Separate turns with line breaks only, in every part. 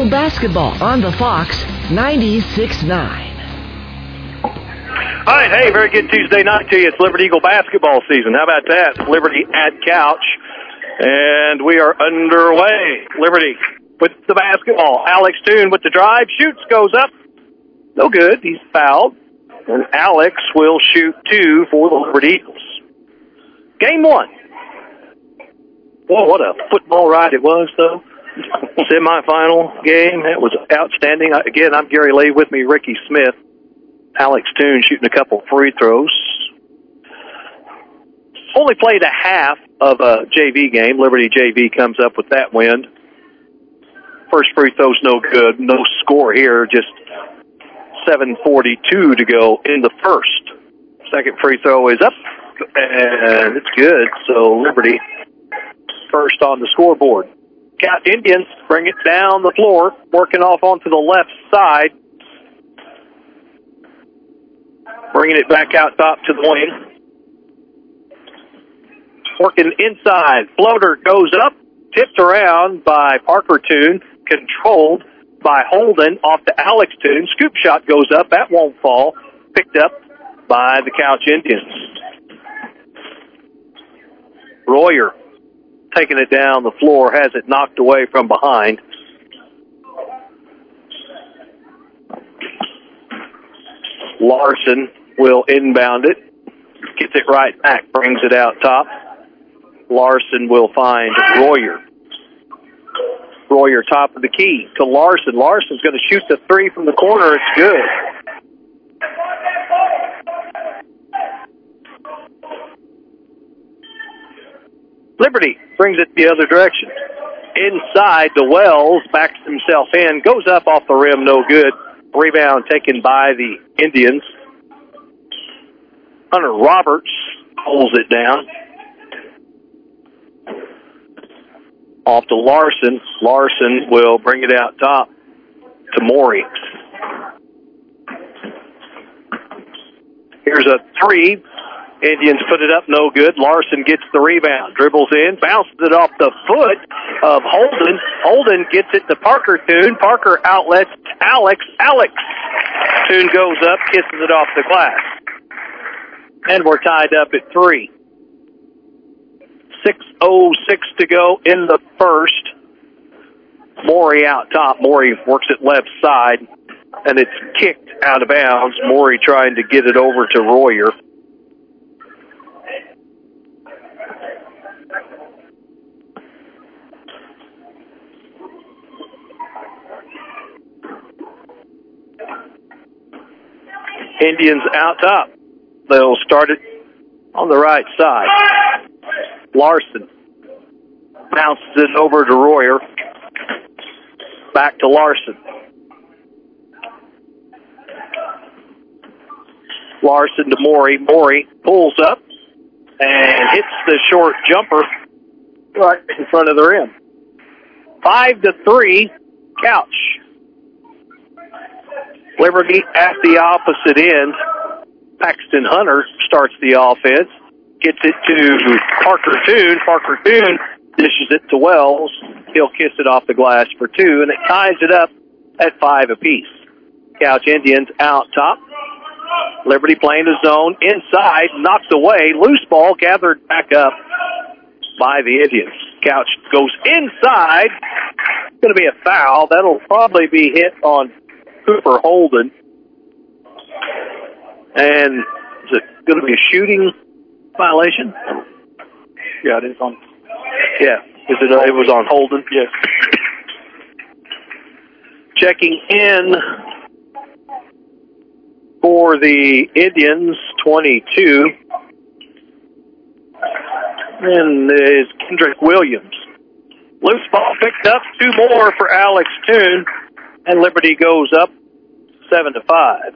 Eagle basketball on the Fox 96.9.
All right, hey, very good Tuesday night to you. It's Liberty Eagle basketball season. How about that? It's Liberty at Couch, and we are underway. Liberty with the basketball. Alex Toon with the drive, shoots, goes up. No good. He's fouled. And Alex will shoot two for the Liberty Eagles. Game one. Boy, what a football ride it was, though. Semifinal game. It was outstanding. Again, I'm Gary Lee, with me, Ricky Smith. Alex Toon shooting a couple free throws. Only played a half of a JV game. Liberty JV comes up with that win. First free throw's no good. No score here. Just 7:42 to go in the first. Second free throw is up, and it's good. So Liberty first on the scoreboard. Couch Indians bring it down the floor, working off onto the left side. Bringing it back out top to the wing. Working inside. Floater goes up, tipped around by Parker Toon, controlled by Holden off to Alex Toon. Scoop shot goes up. That won't fall. Picked up by the Couch Indians. Royer taking it down the floor, has it knocked away from behind. Larson will inbound it. Gets it right back, brings it out top. Larson will find Royer. Royer top of the key to Larson. Larson's going to shoot the three from the corner. It's good. Liberty brings it the other direction. Inside, the Wells backs himself in, goes up off the rim, no good. Rebound taken by the Indians. Hunter Roberts holds it down. Off to Larson. Larson will bring it out top to Morey. Here's a three. Indians put it up, no good. Larson gets the rebound, dribbles in, bounces it off the foot of Holden. Holden gets it to Parker Toon. Parker outlets Alex. Alex Toon goes up, kisses it off the glass. And we're tied up at 3. 6:06 to go in the first. Morey out top. Morey works it left side, and it's kicked out of bounds. Morey trying to get it over to Royer. Indians out top. They'll start it on the right side. Larson bounces it over to Royer. Back to Larson. Larson to Morey. Morey pulls up and hits the short jumper right in front of the rim. 5-3, Couch. Liberty at the opposite end. Paxton Hunter starts the offense. Gets it to Parker Toon. Parker Toon dishes it to Wells. He'll kiss it off the glass for 2, and it ties it up at 5 apiece. Couch Indians out top. Liberty playing the zone. Inside, knocked away. Loose ball gathered back up by the Indians. Couch goes inside. It's going to be a foul. That'll probably be hit on Cooper Holden. And is it going to be a shooting violation?
Yeah, it is on.
Yeah. It was on Holden?
Yes.
Checking in for the Indians, 22. And is Kendrick Williams. Loose ball picked up. 2 more for Alex Toon. And Liberty goes up 7-5.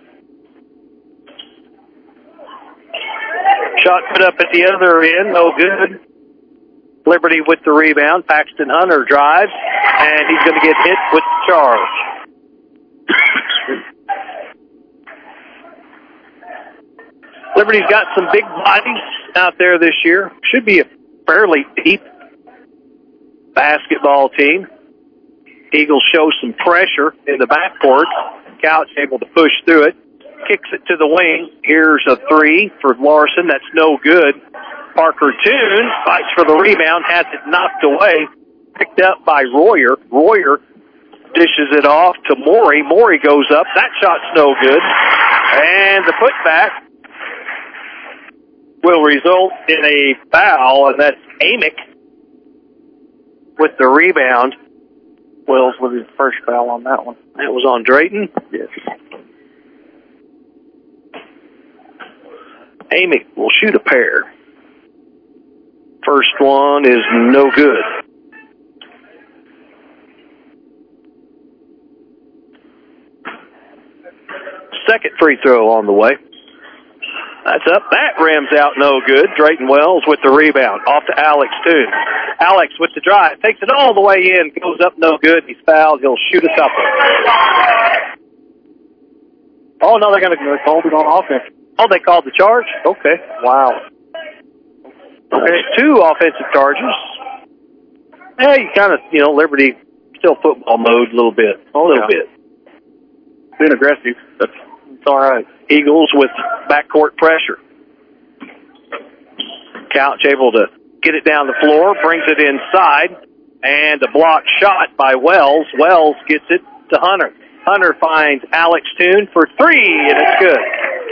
Shot put up at the other end, no good. Liberty with the rebound. Paxton Hunter drives, and he's going to get hit with the charge. Liberty's got some big bodies out there this year. Should be a fairly deep basketball team. Eagles show some pressure in the backcourt. Couch able to push through it. Kicks it to the wing. Here's a three for Larson. That's no good. Parker Toon fights for the rebound. Has it knocked away. Picked up by Royer. Royer dishes it off to Morey. Morey goes up. That shot's no good. And the putback will result in a foul, and that's Amick with the rebound.
Wells with his first foul on that one.
That was on Drayton?
Yes.
Amick will shoot a pair. First one is no good. Second free throw on the way. That's up. That rims out no good. Drayton Wells with the rebound. Off to Alex Toon. Alex with the drive. Takes it all the way in. Goes up no good. He's fouled. He'll shoot a couple.
Oh, no, they're going to hold it on offense.
Oh, they called the charge? Okay.
Wow.
Okay, 2 offensive charges. Yeah, you kind of, Liberty still football mode a little bit. Bit.
Being aggressive. It's all right.
Eagles with backcourt pressure. Couch able to get it down the floor, brings it inside, and a block shot by Wells. Wells gets it to Hunter. Hunter finds Alex Toon for 3, and it's good.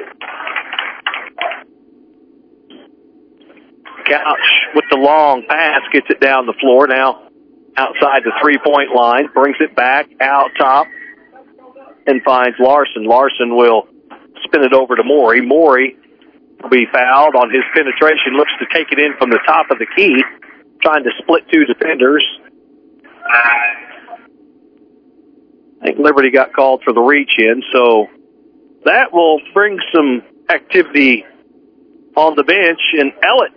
Couch with the long pass gets it down the floor now outside the 3-point line, brings it back out top and finds Larson. Larson will spin it over to Morey. Morey will be fouled on his penetration, looks to take it in from the top of the key, trying to split 2 defenders. I think Liberty got called for the reach in, so that will bring some activity on the bench, and Ellett.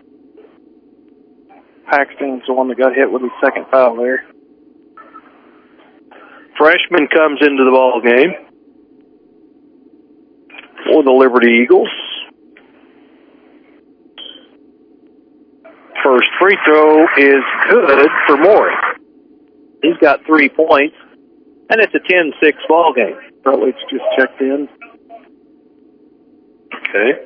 Paxton's the one that got hit with his second foul there.
Freshman comes into the ball game for the Liberty Eagles. First free throw is good for Morey. He's got 3 points, and it's a 10-6 ball game.
Rutledge just checked in.
Okay.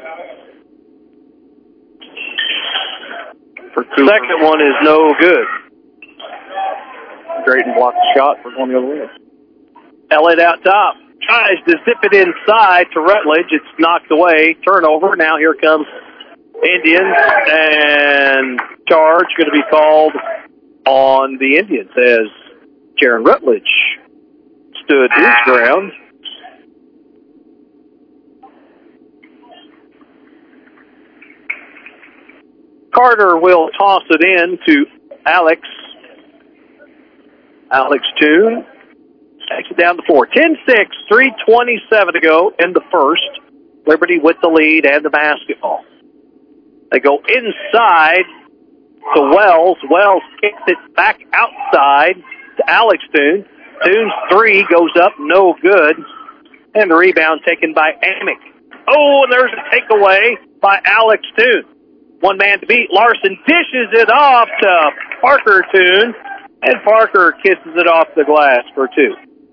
Second one is no good.
Drayton blocked the shot for going the other way.
Elliott out top. Tries to zip it inside to Rutledge. It's knocked away. Turnover. Now here comes Indians. And charge going to be called on the Indians as Jaron Rutledge stood his ground. Carter will toss it in to Alex. Alex Toon takes it down the floor. 10-6, 3:27 to go in the first. Liberty with the lead and the basketball. They go inside to Wells. Wells kicks it back outside to Alex Toon. Toon's 3 goes up, no good. And the rebound taken by Amick. Oh, and there's a takeaway by Alex Toon. One man to beat. Larson dishes it off to Parker Toon, and Parker kisses it off the glass for 2.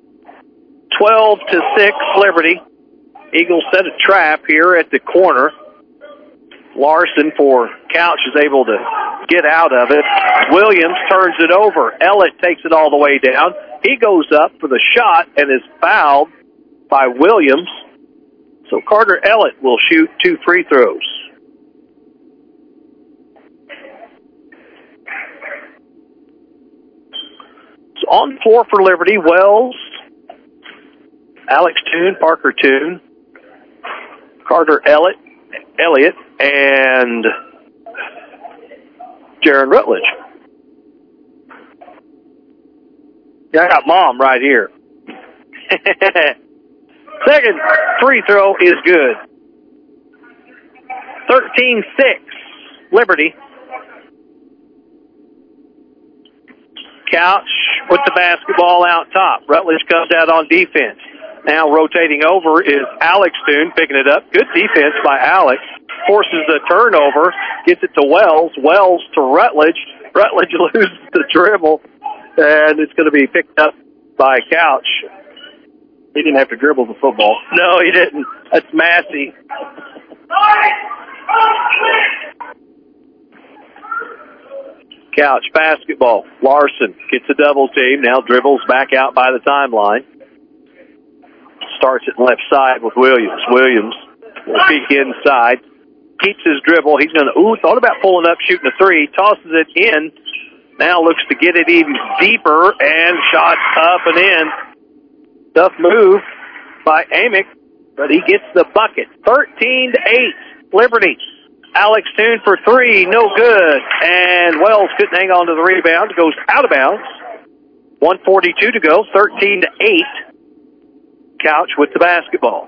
12-6, Liberty. Eagles set a trap here at the corner. Larson for Couch is able to get out of it. Williams turns it over. Ellett takes it all the way down. He goes up for the shot and is fouled by Williams. So Carter Ellett will shoot 2 free throws. So on the floor for Liberty, Wells, Alex Toon, Parker Toon, Carter Elliott, and Jaron Rutledge. Yeah, I got Mom right here. Second free throw is good. 13-6, Liberty. Couch with the basketball out top. Rutledge comes out on defense. Now rotating over is Alex Toon, picking it up. Good defense by Alex. Forces the turnover. Gets it to Wells. Wells to Rutledge. Rutledge loses the dribble And it's going to be picked up by Couch.
He didn't have to dribble the football.
No, he didn't. That's Massey. Couch basketball. Larson gets a double team. Now dribbles back out by the timeline. Starts it left side with Williams. Williams will peek inside. Keeps his dribble. He's going to, thought about pulling up, shooting a three. Tosses it in. Now looks to get it even deeper. And shot up and in. Tough move by Amick, but he gets the bucket. 13-8, Liberty. Alex Toon for three, no good. And Wells couldn't hang on to the rebound. Goes out of bounds. 1:42 to go, 13-8. Couch with the basketball.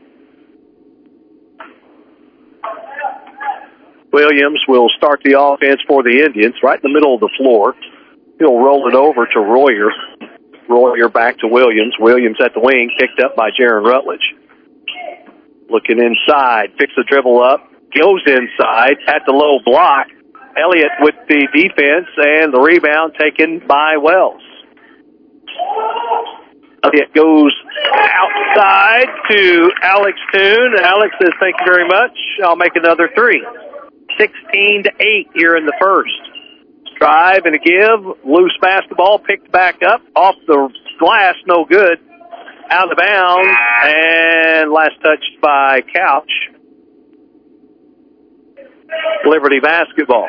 Williams will start the offense for the Indians right in the middle of the floor. He'll roll it over to Royer. Royer back to Williams. Williams at the wing, picked up by Jaron Rutledge. Looking inside, picks the dribble up, goes inside at the low block. Elliott with the defense and the rebound taken by Wells. Elliott goes outside to Alex Toon. Alex says, thank you very much. I'll make another three. 16-8 here in the first. Drive and a give. Loose basketball picked back up. Off the glass, no good. Out of bounds. And last touched by Couch. Liberty basketball.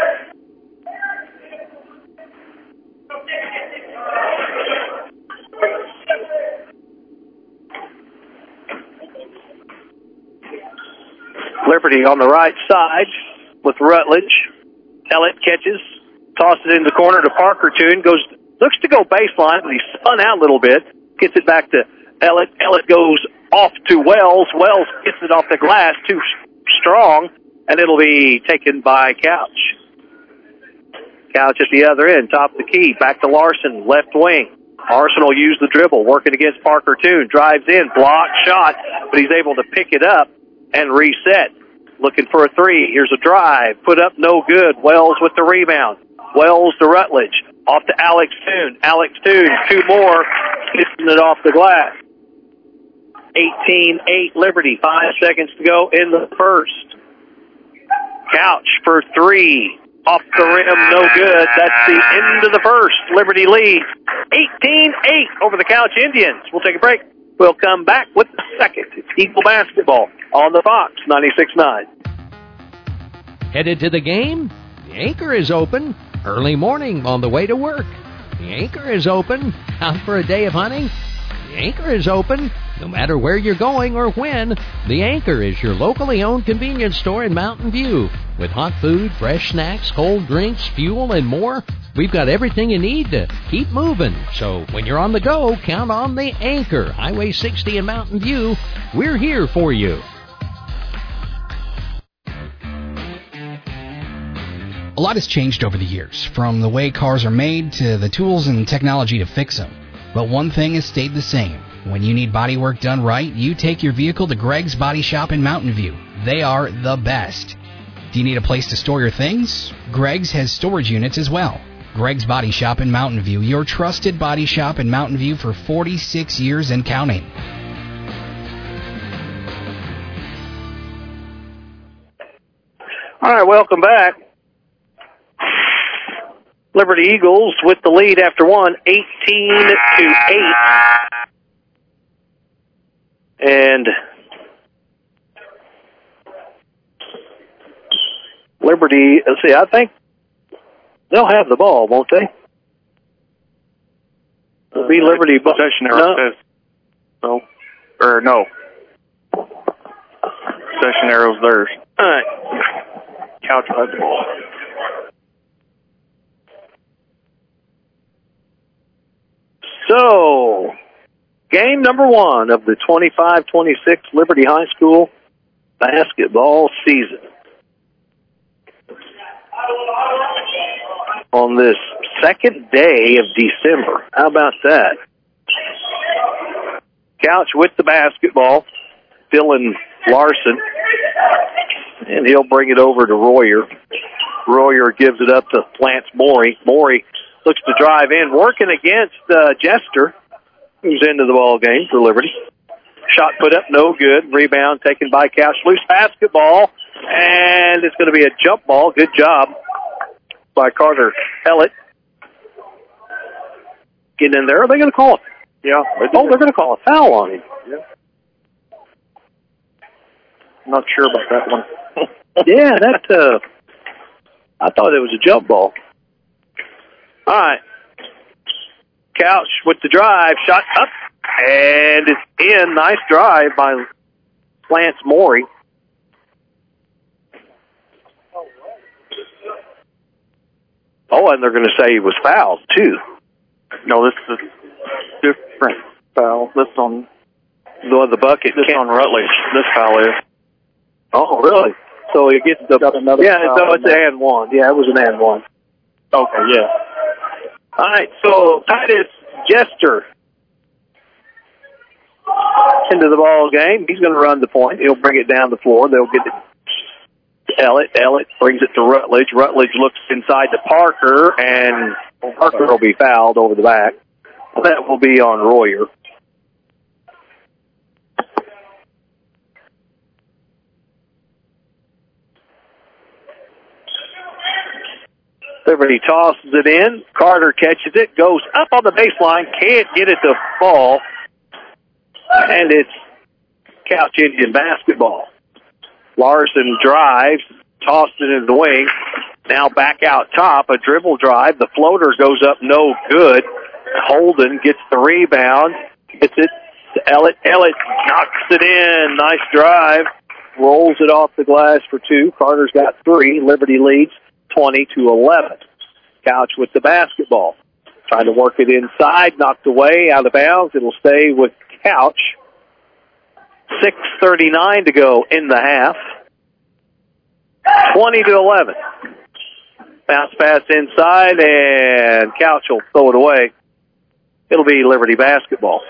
Liberty on the right side with Rutledge. Elliott catches. Tosses it in the corner to Parker Toon. Looks to go baseline, but he spun out a little bit. Gets it back to Elliott. Elliott goes off to Wells. Wells gets it off the glass, too strong, and it'll be taken by Couch. Couch at the other end, top of the key. Back to Larson, left wing. Larson will use the dribble, working against Parker Toon. Drives in, block, shot, but he's able to pick it up and reset. Looking for a three. Here's a drive. Put up, no good. Wells with the rebound. Wells to Rutledge. Off to Alex Toon. Alex Toon, two more. Kissing it off the glass. 18-8 Liberty. 5 seconds to go in the first. Couch for three. Off the rim, no good. That's the end of the first. Liberty leads 18-8 over the Couch Indians. We'll take a break. We'll come back with the second. It's Eagle basketball on the Fox 96.9.
Headed to the game? The Anchor is open. Early morning on the way to work. The Anchor is open. Out for a day of hunting? The Anchor is open. No matter where you're going or when, The Anchor is your locally owned convenience store in Mountain View. With hot food, fresh snacks, cold drinks, fuel, and more, we've got everything you need to keep moving. So when you're on the go, count on The Anchor. Highway 60 in Mountain View. We're here for you.
A lot has changed over the years, from the way cars are made to the tools and technology to fix them. But one thing has stayed the same. When you need body work done right, you take your vehicle to Greg's Body Shop in Mountain View. They are the best. Do you need a place to store your things? Greg's has storage units as well. Greg's Body Shop in Mountain View, your trusted body shop in Mountain View for 46 years and counting.
All right, welcome back. Liberty Eagles with the lead after one, 18-8. And Liberty, let's see, I think they'll have the ball, won't they? It'll be Liberty.
Possession arrow says no. Or no. Possession arrow's theirs.
All right.
Couch has the ball.
So, game number one of the 25-26 Liberty High School basketball season. On this second day of December. How about that? Couch with the basketball. Dylan Larson. And he'll bring it over to Royer. Royer gives it up to Lance Morey. Morey looks to drive in, working against Jester, who's into the ball game for Liberty. Shot put up, no good. Rebound taken by Couch. Loose basketball, and it's going to be a jump ball. Good job by Carter Ellett. Getting in there. Are they going to call it?
Yeah.
They're going to call a foul on him.
Yeah. I'm not sure about that one.
Yeah, that, I thought it was a jump ball. All right. Couch with the drive. Shot up, and it's in. Nice drive by Lance Morey. Oh, and they're going to say he was fouled, too.
No, this is a different foul. This on
The bucket.
This on Rutledge. This foul is.
Oh, really? So he gets the...
another
yeah,
foul
so it's an and one. Yeah, it was an and one.
Okay, yeah.
All right, so Titus Jester into the ball game. He's going to run the point. He'll bring it down the floor. They'll get it to Ellett. Ellett brings it to Rutledge. Rutledge looks inside to Parker, and Parker will be fouled over the back. That will be on Royer. Liberty tosses it in. Carter catches it, goes up on the baseline, can't get it to fall, and it's Couch Indian basketball. Larson drives, tossed it in the wing, now back out top, a dribble drive. The floater goes up, no good. Holden gets the rebound, gets it to Ellett. Ellett knocks it in, nice drive, rolls it off the glass for two. Carter's got three. Liberty leads 20-11. Couch with the basketball. Trying to work it inside, knocked away, out of bounds. It'll stay with Couch. 6:39 to go in the half. 20-11. Bounce pass inside, and Couch will throw it away. It'll be Liberty basketball.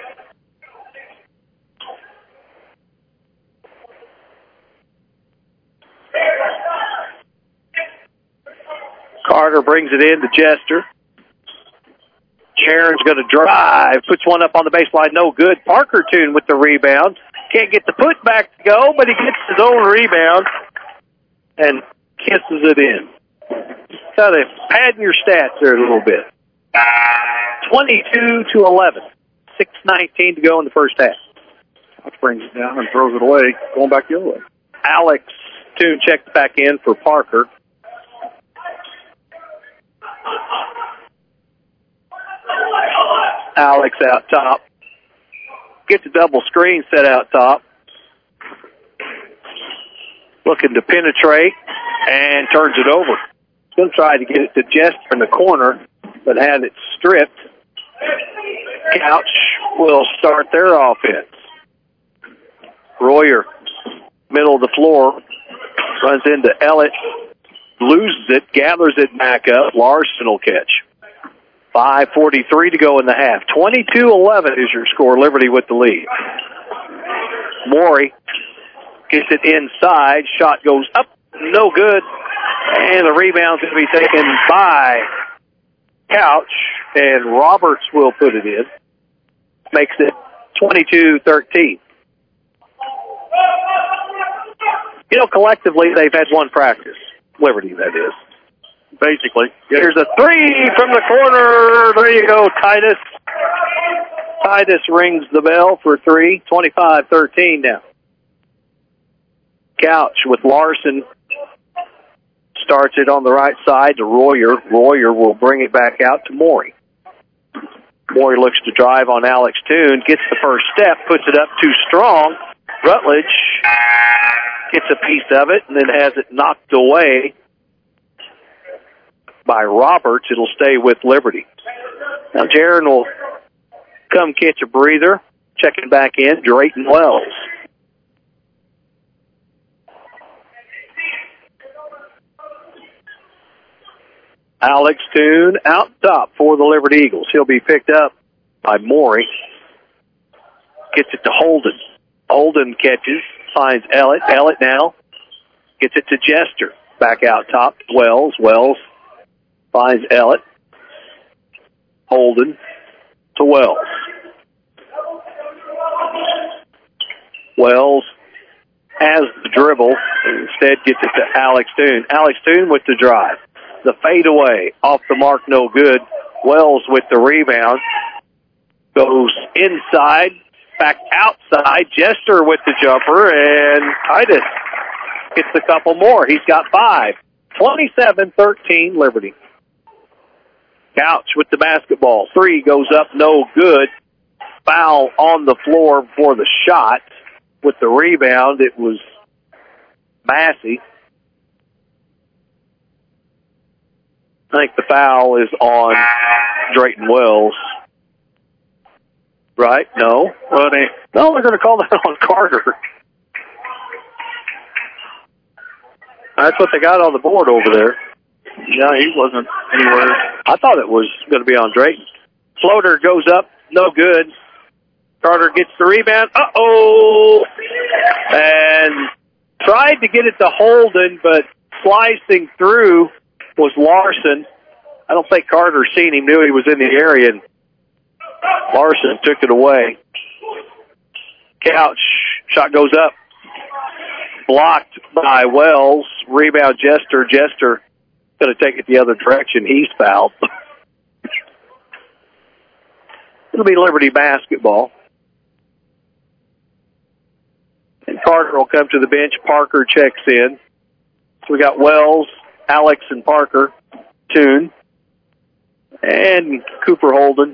Carter brings it in to Jester. Sharon's going to drive, puts one up on the baseline, no good. Parker Toon with the rebound. Can't get the putback to go, but he gets his own rebound and kisses it in. Kind of padding your stats there a little bit. 22-11. 6:19 to go in the first half.
Couch brings it down and throws it away, going back the other way.
Alex Toon checks back in for Parker. Alex out top. Gets a double screen set out top. Looking to penetrate and turns it over. He's going to try to get it to Jester in the corner, but had it stripped. Couch will start their offense. Royer, middle of the floor, runs into Ellett, loses it, gathers it back up. Larson will catch. 5:43 to go in the half. 22-11 is your score. Liberty with the lead. Morey gets it inside. Shot goes up. No good. And the rebound's going to be taken by Couch. And Roberts will put it in. Makes it 22-13. You know, collectively, they've had one practice. Liberty, that is.
Basically.
Here's a three from the corner. There you go, Titus. Titus rings the bell for three. 25-13 now. Couch with Larson. Starts it on the right side to Royer. Royer will bring it back out to Morey. Morey looks to drive on Alex Toon. Gets the first step. Puts it up too strong. Rutledge gets a piece of it and then has it knocked away by Roberts. It'll stay with Liberty. Now Jaron will come catch a breather. Checking back in, Drayton Wells. Alex Toon out top for the Liberty Eagles. He'll be picked up by Morey. Gets it to Holden. Holden catches, finds Ellett. Ellett now gets it to Jester. Back out top, Wells. Wells finds Ellett. Holden to Wells. Wells has the dribble. Instead gets it to Alex Toon. Alex Toon with the drive. The fadeaway off the mark, no good. Wells with the rebound. Goes inside, back outside. Jester with the jumper, and Titus gets a couple more. He's got 5. 27-13 Liberty. Couch with the basketball. 3 goes up, no good. Foul on the floor for the shot. With the rebound, it was Massey. I think the foul is on Drayton Wells. Right? No? Well, no, they're going to call that on Carter. That's what they got on the board over there.
Yeah, he wasn't anywhere.
I thought it was going to be on Drayton. Floater goes up, no good. Carter gets the rebound. Uh-oh! And tried to get it to Holden, but slicing through was Larson. I don't think Carter seen him, knew he was in the area, and Larson took it away. Couch, shot goes up. Blocked by Wells. Rebound Jester. Jester going to take it the other direction. He's fouled. It'll be Liberty basketball. And Carter will come to the bench. Parker checks in. So we got Wells, Alex, and Parker. Toon. And Cooper Holden.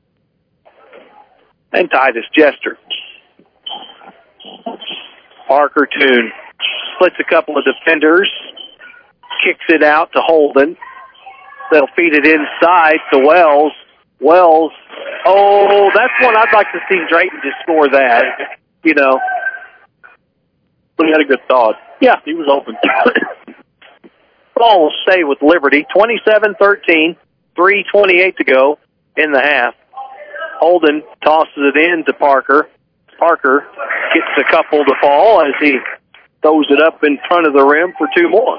And Titus Jester. Parker Toon splits a couple of defenders. Kicks it out to Holden. They'll feed it inside to Wells. Wells. Oh, that's one I'd like to see Drayton just score that. You know.
But he had a good thought.
Yeah.
He was open.
Ball will stay with Liberty. 27-13. 3:28 to go in the half. Holden tosses it in to Parker. Parker gets a couple to fall as he throws it up in front of the rim for 2 more.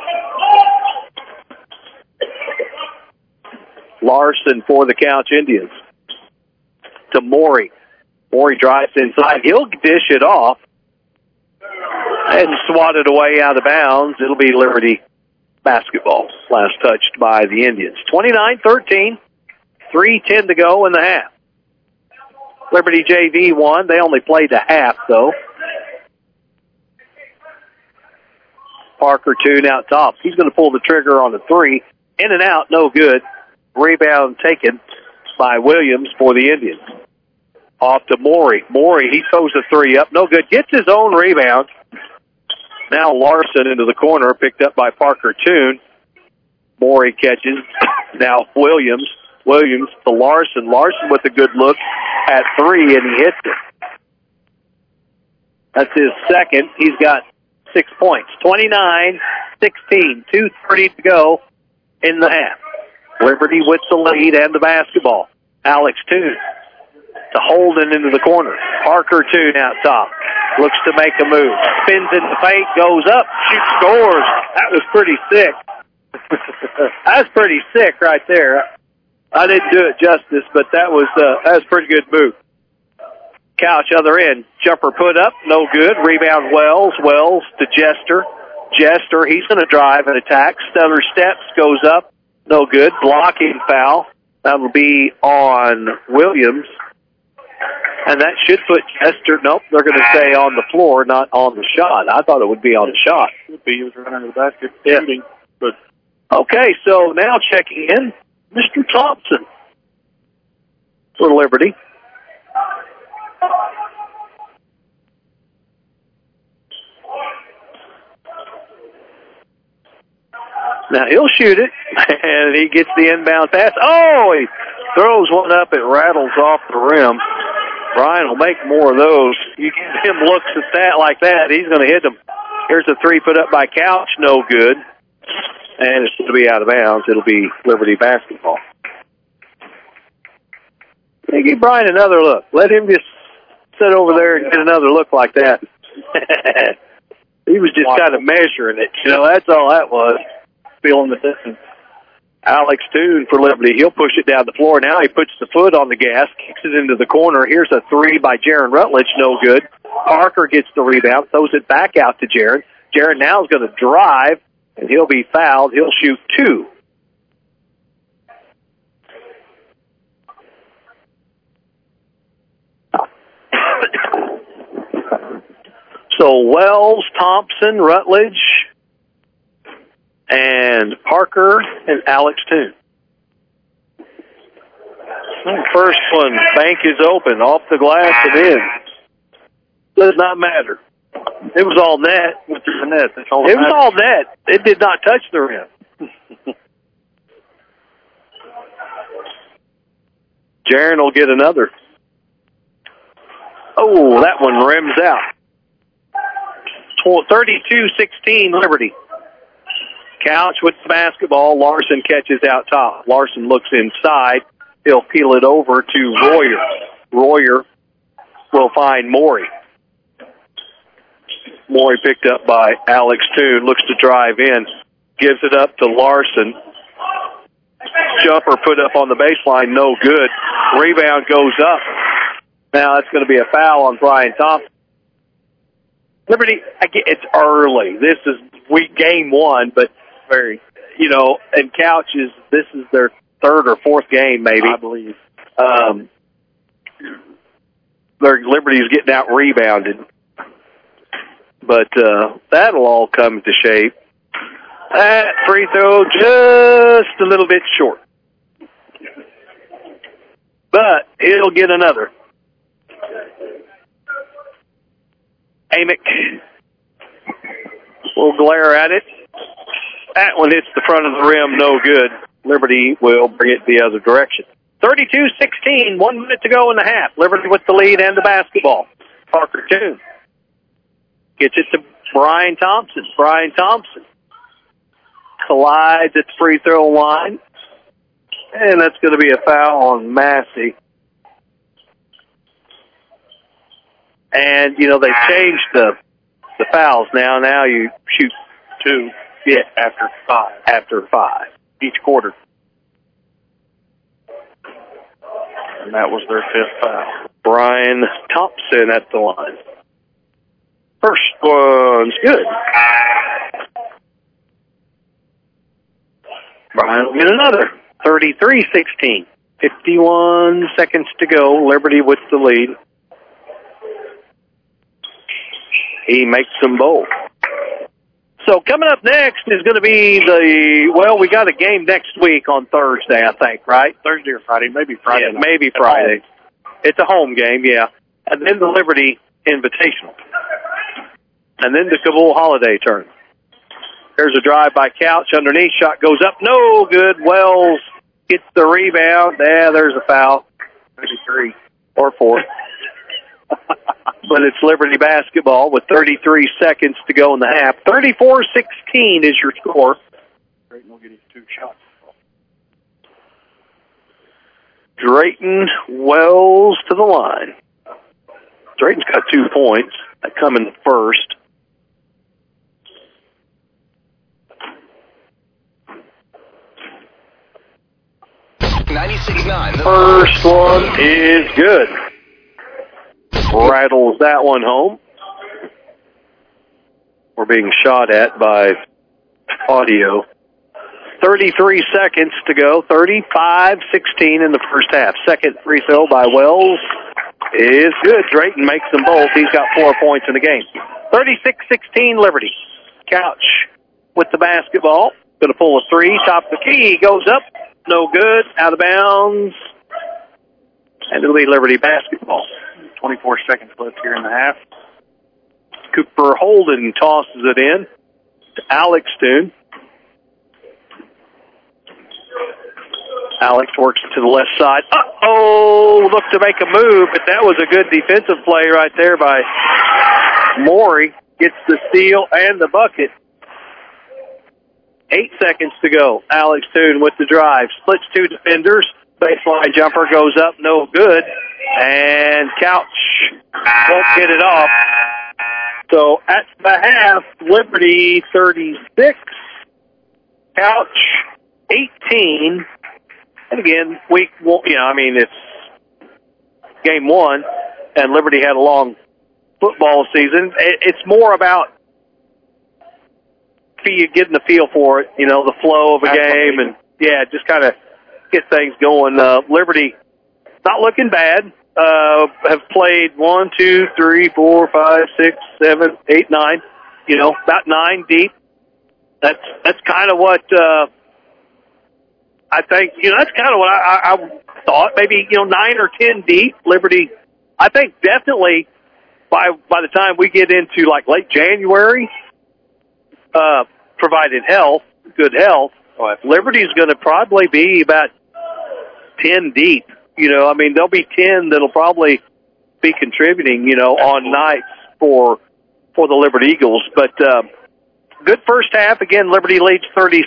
Larson for the Couch Indians. To Morey. Morey drives inside. He'll dish it off and swat it away out of bounds. It'll be Liberty basketball. Last touched by the Indians. 29-13. 3:10 to go in the half. Liberty JV won. They only played a half, though. Parker Toon out top. He's going to pull the trigger on the 3. In and out, no good. Rebound taken by Williams for the Indians. Off to Morey. Morey, he throws the 3 up. No good. Gets his own rebound. Now Larson into the corner, picked up by Parker Toon. Morey catches. Now Williams. Williams to Larson. Larson with a good look at 3, and he hits it. That's his second. He's got 6 points. 29-16. 2:30 to go in the half. Liberty with the lead and the basketball. Alex Toon to Holden into the corner. Parker Toon out top. Looks to make a move. Spins in the paint, goes up, shoots, scores. That was pretty sick. That's pretty sick right there. I didn't do it justice, but that was a pretty good move. Couch other end. Jumper put up, no good. Rebound Wells. Wells to Jester. Jester, he's going to drive and attack. Stutter steps, goes up, no good. Blocking foul. That will be on Williams. And that should put Jester, nope, they're going to stay on the floor, not on the shot. I thought it would be on the shot.
He was running to the basket shooting. But
okay, so now checking in, Mr. Thompson for Liberty. Now he'll shoot it, and he gets the inbound pass. Oh, he throws one up, it rattles off the rim. Brian will make more of those. You give him looks at that like that, he's going to hit them. Here's a 3 put up by Couch, no good. And it's going to be out of bounds. It'll be Liberty basketball. Give Brian another look. Let him just sit over there and get another look like that. He was just kind of measuring it. You know, that's all that was.
feeling the distance.
Alex Toon for Liberty. He'll push it down the floor. Now he puts the foot on the gas, kicks it into the corner. Here's a three by Jaron Rutledge. No good. Parker gets the rebound, throws it back out to Jaron. Jaron now is going to drive, and he'll be fouled. He'll shoot two. So Wells, Thompson, Rutledge, and Parker and Alex Toon. First one, bank is open, off the glass and in. Does not matter. It was all net. With the net. It was all net. It did not touch the rim. Jaron will get another. Oh, that one rims out. 32-16 Liberty. Couch with the basketball. Larson catches out top. Larson looks inside. He'll peel it over to Royer. Royer will find Morey. Morey picked up by Alex Toon. Looks to drive in. Gives it up to Larson. Jumper put up on the baseline. No good. Rebound goes up. Now it's going to be a foul on Brian Thompson. Liberty, it's early. This is game one, but and Couch this is their third or fourth game, maybe. I believe. Liberty's getting out rebounded. But that'll all come to shape. That free throw just a little bit short. But he'll get another. Amick will glare at it. That one hits the front of the rim, no good. Liberty will bring it the other direction. 32-16, 1 minute to go in the half. Liberty with the lead and the basketball. Parker Toon gets it to Brian Thompson. Brian Thompson collides at the free throw line. And that's going to be a foul on Massey. And, they've changed the fouls now. Now you shoot two. Yeah, after five. Each quarter. And that was their fifth foul. Brian Thompson at the line. First one's good. Brian will get another. 33-16. 51 seconds to go. Liberty with the lead. He makes them both. So coming up next is going to be we got a game next week on Thursday, I think, right? Thursday or Friday, maybe Friday. Yeah, maybe Friday. It's a home game, yeah. And then the Liberty Invitational. And then the Kabul Holiday turn. There's a drive by Couch underneath. Shot goes up. No good. Wells gets the rebound. Yeah, there's a foul. Maybe 3 or 4. But it's Liberty basketball with 33 seconds to go in the half. 34-16 is your score. Drayton will get his 2 shots. Drayton Wells to the line. Drayton's got 2 points. That come in first. First one is good. Rattles that one home. We're being shot at by audio. 33 seconds to go. 35-16 in the first half. Second free throw by Wells is good. Drayton makes them both. He's got 4 points in the game. 36-16 Liberty. Couch with the basketball. Going to pull a 3. Top the key. Goes up. No good. Out of bounds. And it'll be Liberty basketball. 24 seconds left here in the half. Cooper Holden tosses it in to Alex Toon. Alex works to the left side. Looked to make a move, but that was a good defensive play right there by Morey. Gets the steal and the bucket. 8 seconds to go. Alex Toon with the drive. Splits 2 defenders. Baseline jumper goes up, no good. And Couch won't get it off. So at the half, Liberty 36, Couch 18. And again, it's game 1, and Liberty had a long football season. It's more about getting the feel for it, the flow of a game, and just kind of get things going. Liberty not looking bad. Have played 1, 2, 3, 4, 5, 6, 7, 8, 9. About 9 deep. That's kind of what I think. That's kind of what I thought. Maybe 9 or 10 deep. Liberty, I think definitely by the time we get into like late January, provided good health, Liberty's going to probably be about 10 deep. There'll be 10 that'll probably be contributing, on nights for the Liberty Eagles. But good first half. Again, Liberty leads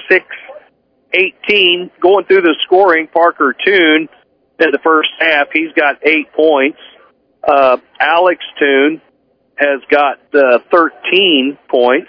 36-18. Going through the scoring, Parker Toon in the first half, he's got 8 points. Alex Toon has got 13 points.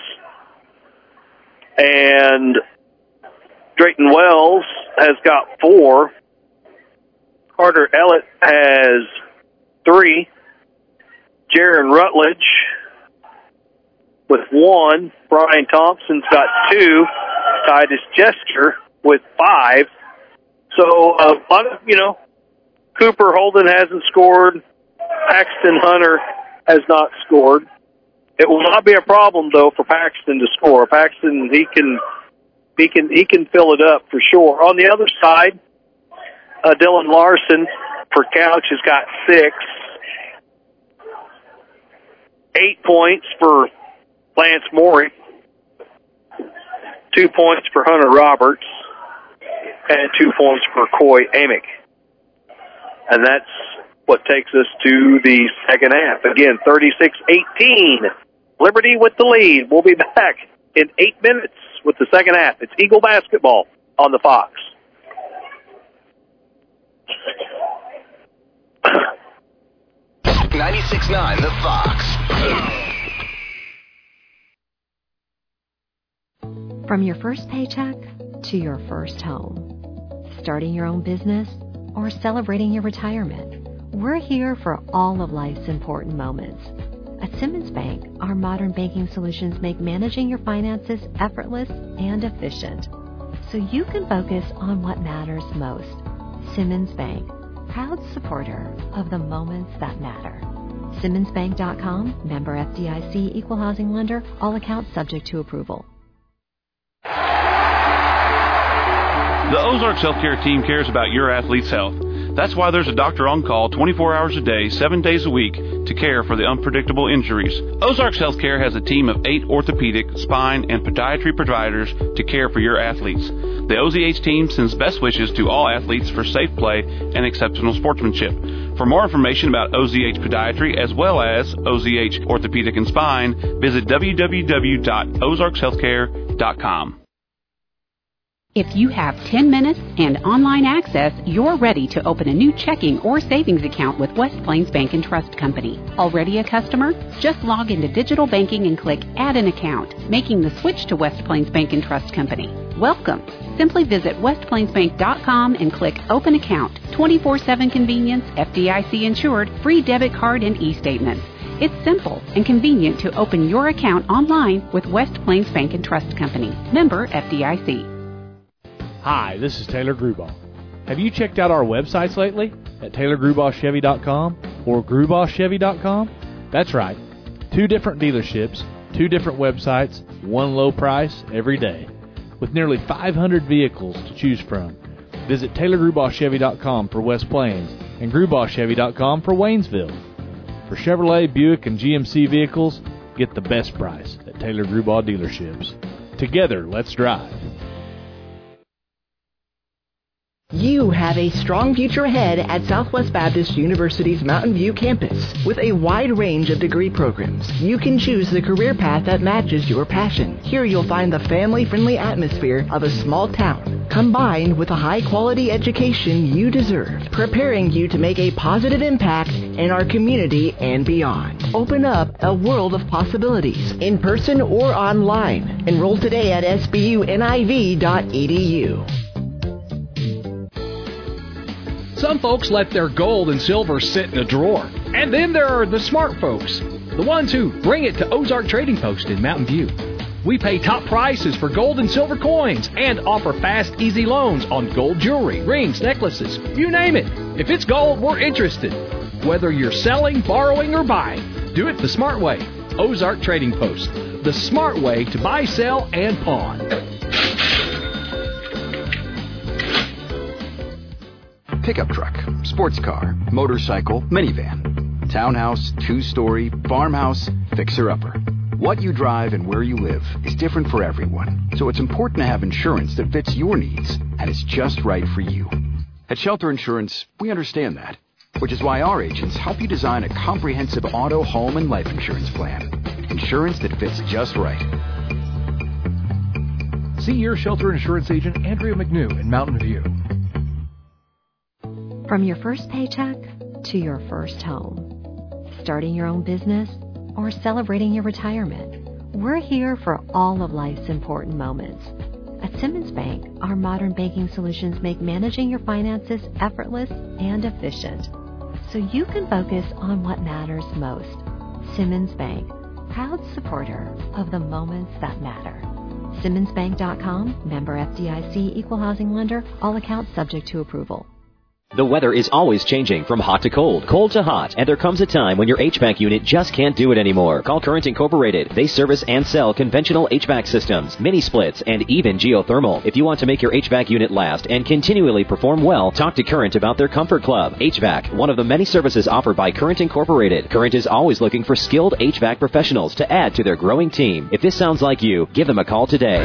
And Drayton Wells has got 4. Carter Ellett has 3. Jaron Rutledge with 1. Brian Thompson's got 2. Titus Jester with 5. So, Cooper Holden hasn't scored. Paxton Hunter has not scored. It will not be a problem though for Paxton to score. Paxton, he can fill it up for sure. On the other side, Dylan Larson for Couch has got 6. 8 points for Lance Morey. 2 points for Hunter Roberts. And 2 points for Coy Amick. And that's what takes us to the second half. Again, 36-18. Liberty with the lead. We'll be back in 8 minutes with the second half. It's Eagle basketball on the Fox.
.96.9 The Fox.
From your first paycheck to your first home, starting your own business, or celebrating your retirement, we're here for all of life's important moments. At Simmons Bank, our modern banking solutions make managing your finances effortless and efficient, so you can focus on what matters most. Simmons Bank, proud supporter of the moments that matter. SimmonsBank.com, member FDIC, equal housing lender, all accounts subject to approval.
The Ozarks Healthcare team cares about your athlete's health. That's why there's a doctor on call 24 hours a day, 7 days a week to care for the unpredictable injuries. Ozarks Healthcare has a team of 8 orthopedic, spine, and podiatry providers to care for your athletes. The OZH team sends best wishes to all athletes for safe play and exceptional sportsmanship. For more information about OZH Podiatry as well as OZH Orthopedic and Spine, visit www.ozarkshealthcare.com.
If you have 10 minutes and online access, you're ready to open a new checking or savings account with West Plains Bank and Trust Company. Already a customer? Just log into digital banking and click Add an Account, making the switch to West Plains Bank and Trust Company. Welcome. Simply visit westplainsbank.com and click Open Account. 24/7 convenience, FDIC insured, free debit card and e-statements. It's simple and convenient to open your account online with West Plains Bank and Trust Company. Member FDIC.
Hi, this is Taylor Grubauer. Have you checked out our websites lately at TaylorGrubauchChevy.com or GrubauchChevy.com? That's right. 2 different dealerships, 2 different websites, 1 low price every day. With nearly 500 vehicles to choose from. Visit TaylorGrubauchChevy.com for West Plains and GrubauchChevy.com for Waynesville. For Chevrolet, Buick, and GMC vehicles, get the best price at Taylor Grubauch dealerships. Together, let's drive.
You have a strong future ahead at Southwest Baptist University's Mountain View campus. With a wide range of degree programs, you can choose the career path that matches your passion. Here you'll find the family-friendly atmosphere of a small town, combined with a high-quality education you deserve, preparing you to make a positive impact in our community and beyond. Open up a world of possibilities, in person or online. Enroll today at sbuniv.edu.
Some folks let their gold and silver sit in a drawer. And then there are the smart folks, the ones who bring it to Ozark Trading Post in Mountain View. We pay top prices for gold and silver coins and offer fast, easy loans on gold jewelry, rings, necklaces, you name it. If it's gold, we're interested. Whether you're selling, borrowing, or buying, do it the smart way. Ozark Trading Post, the smart way to buy, sell, and pawn.
Pickup truck, sports car, motorcycle, minivan, townhouse, two-story, farmhouse, fixer-upper. What you drive and where you live is different for everyone, so it's important to have insurance that fits your needs and is just right for you. At Shelter Insurance, we understand that, which is why our agents help you design a comprehensive auto, home, and life insurance plan. Insurance that fits just right.
See your Shelter Insurance agent, Andrea McNew, in Mountain View.
From your first paycheck to your first home, starting your own business or celebrating your retirement, we're here for all of life's important moments. At Simmons Bank, our modern banking solutions make managing your finances effortless and efficient, so you can focus on what matters most. Simmons Bank, proud supporter of the moments that matter. SimmonsBank.com, member FDIC, equal housing lender, all accounts subject to approval.
The weather is always changing from hot to cold, cold to hot, and there comes a time when your HVAC unit just can't do it anymore. Call Current Incorporated. They service and sell conventional HVAC systems, mini splits, and even geothermal. If you want to make your HVAC unit last and continually perform well, talk to Current about their Comfort Club. HVAC, one of the many services offered by Current Incorporated. Current is always looking for skilled HVAC professionals to add to their growing team. If this sounds like you, give them a call today.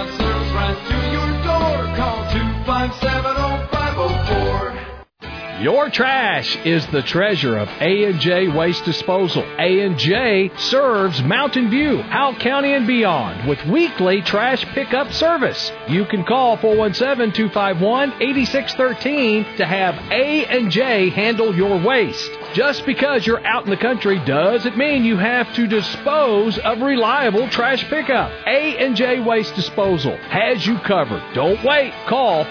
Your trash is the treasure of A&J Waste Disposal. A&J serves Mountain View, Howell County, and beyond with weekly trash pickup service. You can call 417-251-8613 to have A&J handle your waste. Just because you're out in the country doesn't mean you have to dispose of reliable trash pickup. A&J Waste Disposal has you covered. Don't wait. Call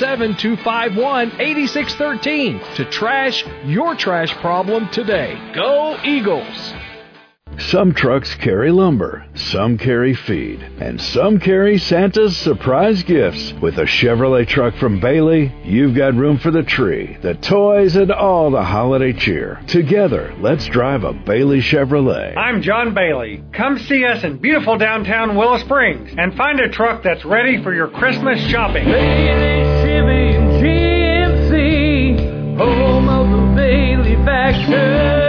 417-251-8613 to trash your trash problem today. Go Eagles!
Some trucks carry lumber, some carry feed, and some carry Santa's surprise gifts. With a Chevrolet truck from Bailey, you've got room for the tree, the toys, and all the holiday cheer. Together, let's drive a Bailey Chevrolet.
I'm John Bailey. Come see us in beautiful downtown Willow Springs and find a truck that's ready for your Christmas shopping.
Bailey Chevy and GMC, home of the Bailey factor.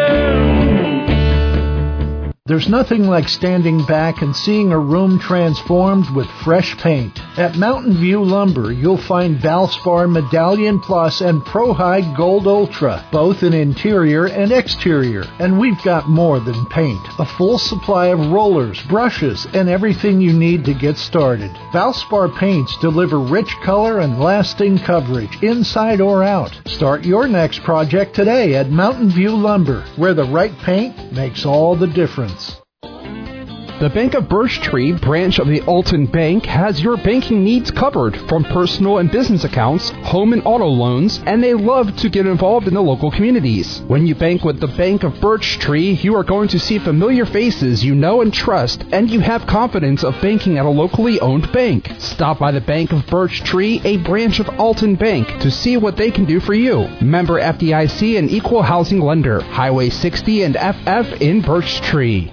There's nothing like standing back and seeing a room transformed with fresh paint. At Mountain View Lumber, you'll find Valspar Medallion Plus and Pro High Gold Ultra, both in interior and exterior. And we've got more than paint. A full supply of rollers, brushes, and everything you need to get started. Valspar paints deliver rich color and lasting coverage, inside or out. Start your next project today at Mountain View Lumber, where the right paint makes all the difference.
The Bank of Birch Tree branch of the Alton Bank has your banking needs covered, from personal and business accounts, home and auto loans, and they love to get involved in the local communities. When you bank with the Bank of Birch Tree, you are going to see familiar faces you know and trust, and you have confidence of banking at a locally owned bank. Stop by the Bank of Birch Tree, a branch of Alton Bank, to see what they can do for you. Member FDIC and equal housing lender. Highway 60 and FF in Birch Tree.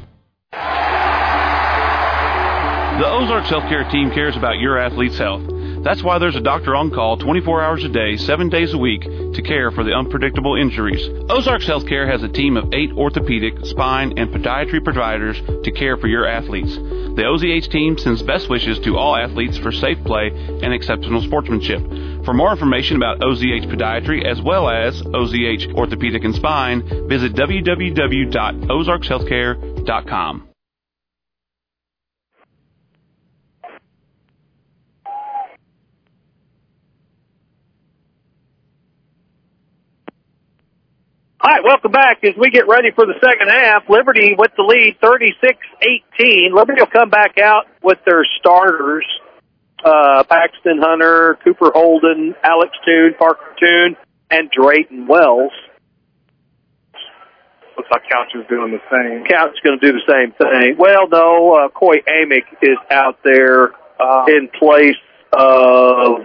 The Ozarks Healthcare team cares about your athlete's health. That's why there's a doctor on call 24 hours a day, 7 days a week to care for the unpredictable injuries. Ozarks Healthcare has a team of 8 orthopedic, spine, and podiatry providers to care for your athletes. The OZH team sends best wishes to all athletes for safe play and exceptional sportsmanship. For more information about OZH Podiatry as well as OZH Orthopedic and Spine, visit www.ozarkshealthcare.com.
All right, welcome back as we get ready for the second half. Liberty with the lead, 36-18. Liberty will come back out with their starters, Paxton Hunter, Cooper Holden, Alex Toon, Parker Toon, and Drayton Wells.
Looks like Couch is doing the same.
Couch is going to do the same thing. Well, no, Coy Amick is out there in place of...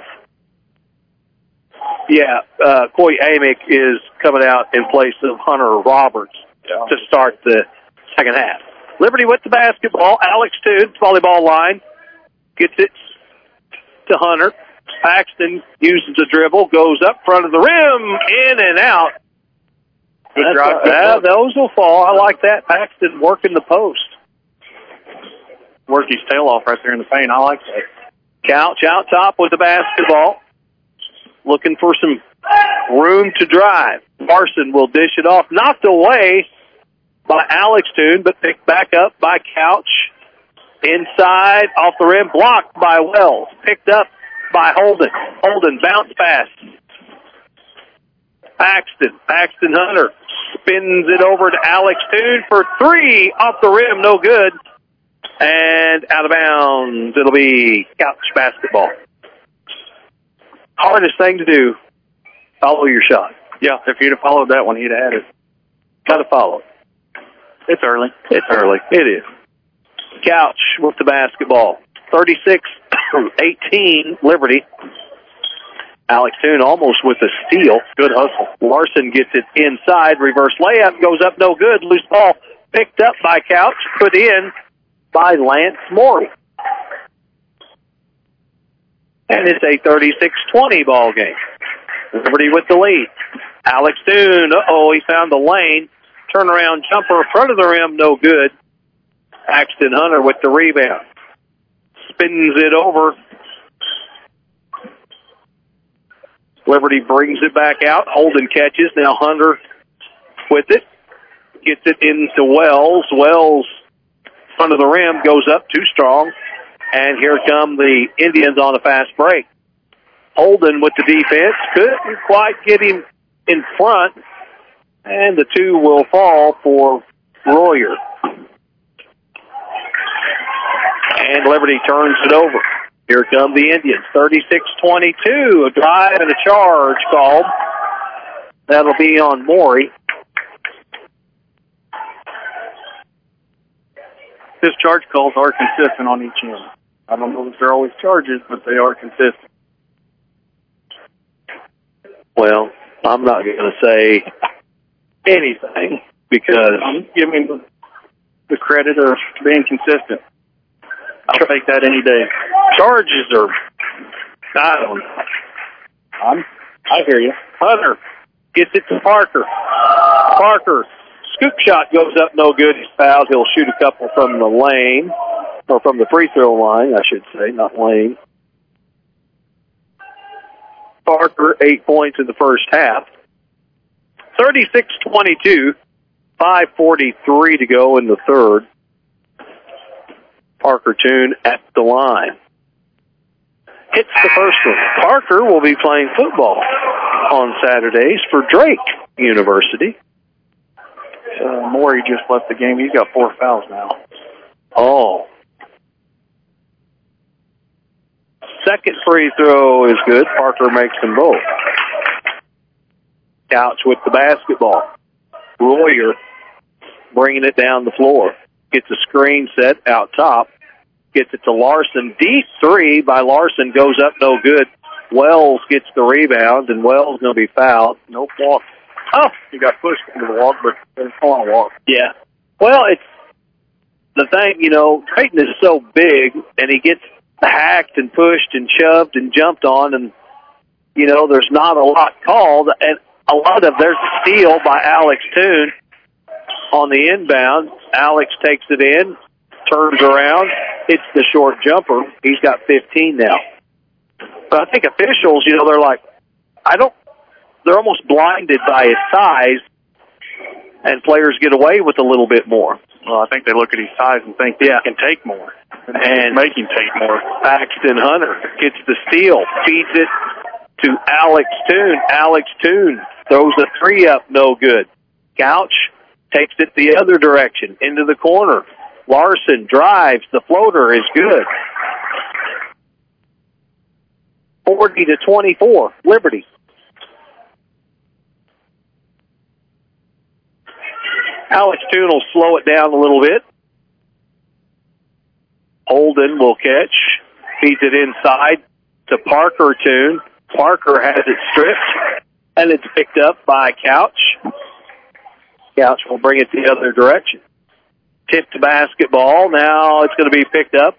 Coy Amick is coming out in place of Hunter Roberts to start the second half. Liberty with the basketball. Alex Toon, volleyball line, gets it to Hunter. Paxton uses the dribble, goes up front of the rim, in and out.
Good drive.
Those will fall. I like that. Paxton working the post.
Work his tail off right there in the paint. I like that.
Couch out top with the basketball. Looking for some room to drive. Larson will dish it off. Knocked away by Alex Toon, but picked back up by Couch. Inside, off the rim, blocked by Wells. Picked up by Holden. Holden bounce pass. Paxton Hunter spins it over to Alex Toon for three. Off the rim, no good. And out of bounds. It'll be Couch basketball. Hardest thing to do, follow your shot.
Yeah, if he'd have followed that one, he'd have had it.
Got to follow it.
It's early.
It is. Couch with the basketball. 36-18, Liberty. Alex Toon almost with a steal. Good hustle. Larson gets it inside. Reverse layup goes up, no good. Loose ball picked up by Couch, put in by Lance Morey. And it's a 36-20 ball game. Liberty with the lead. Alex Toon, he found the lane. Turnaround jumper, front of the rim, no good. Paxton Hunter with the rebound. Spins it over. Liberty brings it back out. Holden catches. Now Hunter with it. Gets it into Wells. Wells, front of the rim, goes up too strong. And here come the Indians on a fast break. Holden with the defense. Couldn't quite get him in front. And the two will fall for Royer. And Liberty turns it over. Here come the Indians. 36-22. A drive and a charge called. That'll be on Morey.
His charge calls are consistent on each end. I don't know if they're always charges, but they are consistent.
Well, I'm not going to say anything because
I'm giving the credit of being consistent. I'll take that any day.
Charges are, I don't know.
I hear you.
Hunter gets it to Parker. Parker, scoop shot goes up, no good. He's fouled. He'll shoot a couple from the lane, or from the free throw line, I should say, not lane. Parker, 8 points in the first half. 36-22, 5:43 to go in the third. Parker Toon at the line. Hits the first one. Parker will be playing football on Saturdays for Drake University.
Morey just left the game. He's got 4 fouls now.
Oh. Second free throw is good. Parker makes them both. Couch with the basketball. Royer bringing it down the floor. Gets a screen set out top. Gets it to Larson. Deep three by Larson goes up, no good. Wells gets the rebound, and Wells going to be fouled.
Nope, walk.
Oh,
he got pushed into the walk, but it's on a walk.
Yeah. Well, it's the thing, Creighton is so big, and he gets hacked and pushed and shoved and jumped on, and, there's not a lot called. And a lot of there's a steal by Alex Toon on the inbound. Alex takes it in, turns around, hits the short jumper. He's got 15 now. But I think officials, they're like, they're almost blinded by his size, and players get away with a little bit more.
Well, I think they look at his size and think that he can take more. And make him take more.
Paxton Hunter gets the steal, feeds it to Alex Toon. Alex Toon throws a three up, no good. Couch takes it the other direction, into the corner. Larson drives. The floater is good. 40-24, Liberty. Alex Toon will slow it down a little bit. Holden will catch. Feeds it inside to Parker Toon. Parker has it stripped, and it's picked up by Couch. Couch will bring it the other direction. Tipped basketball. Now it's going to be picked up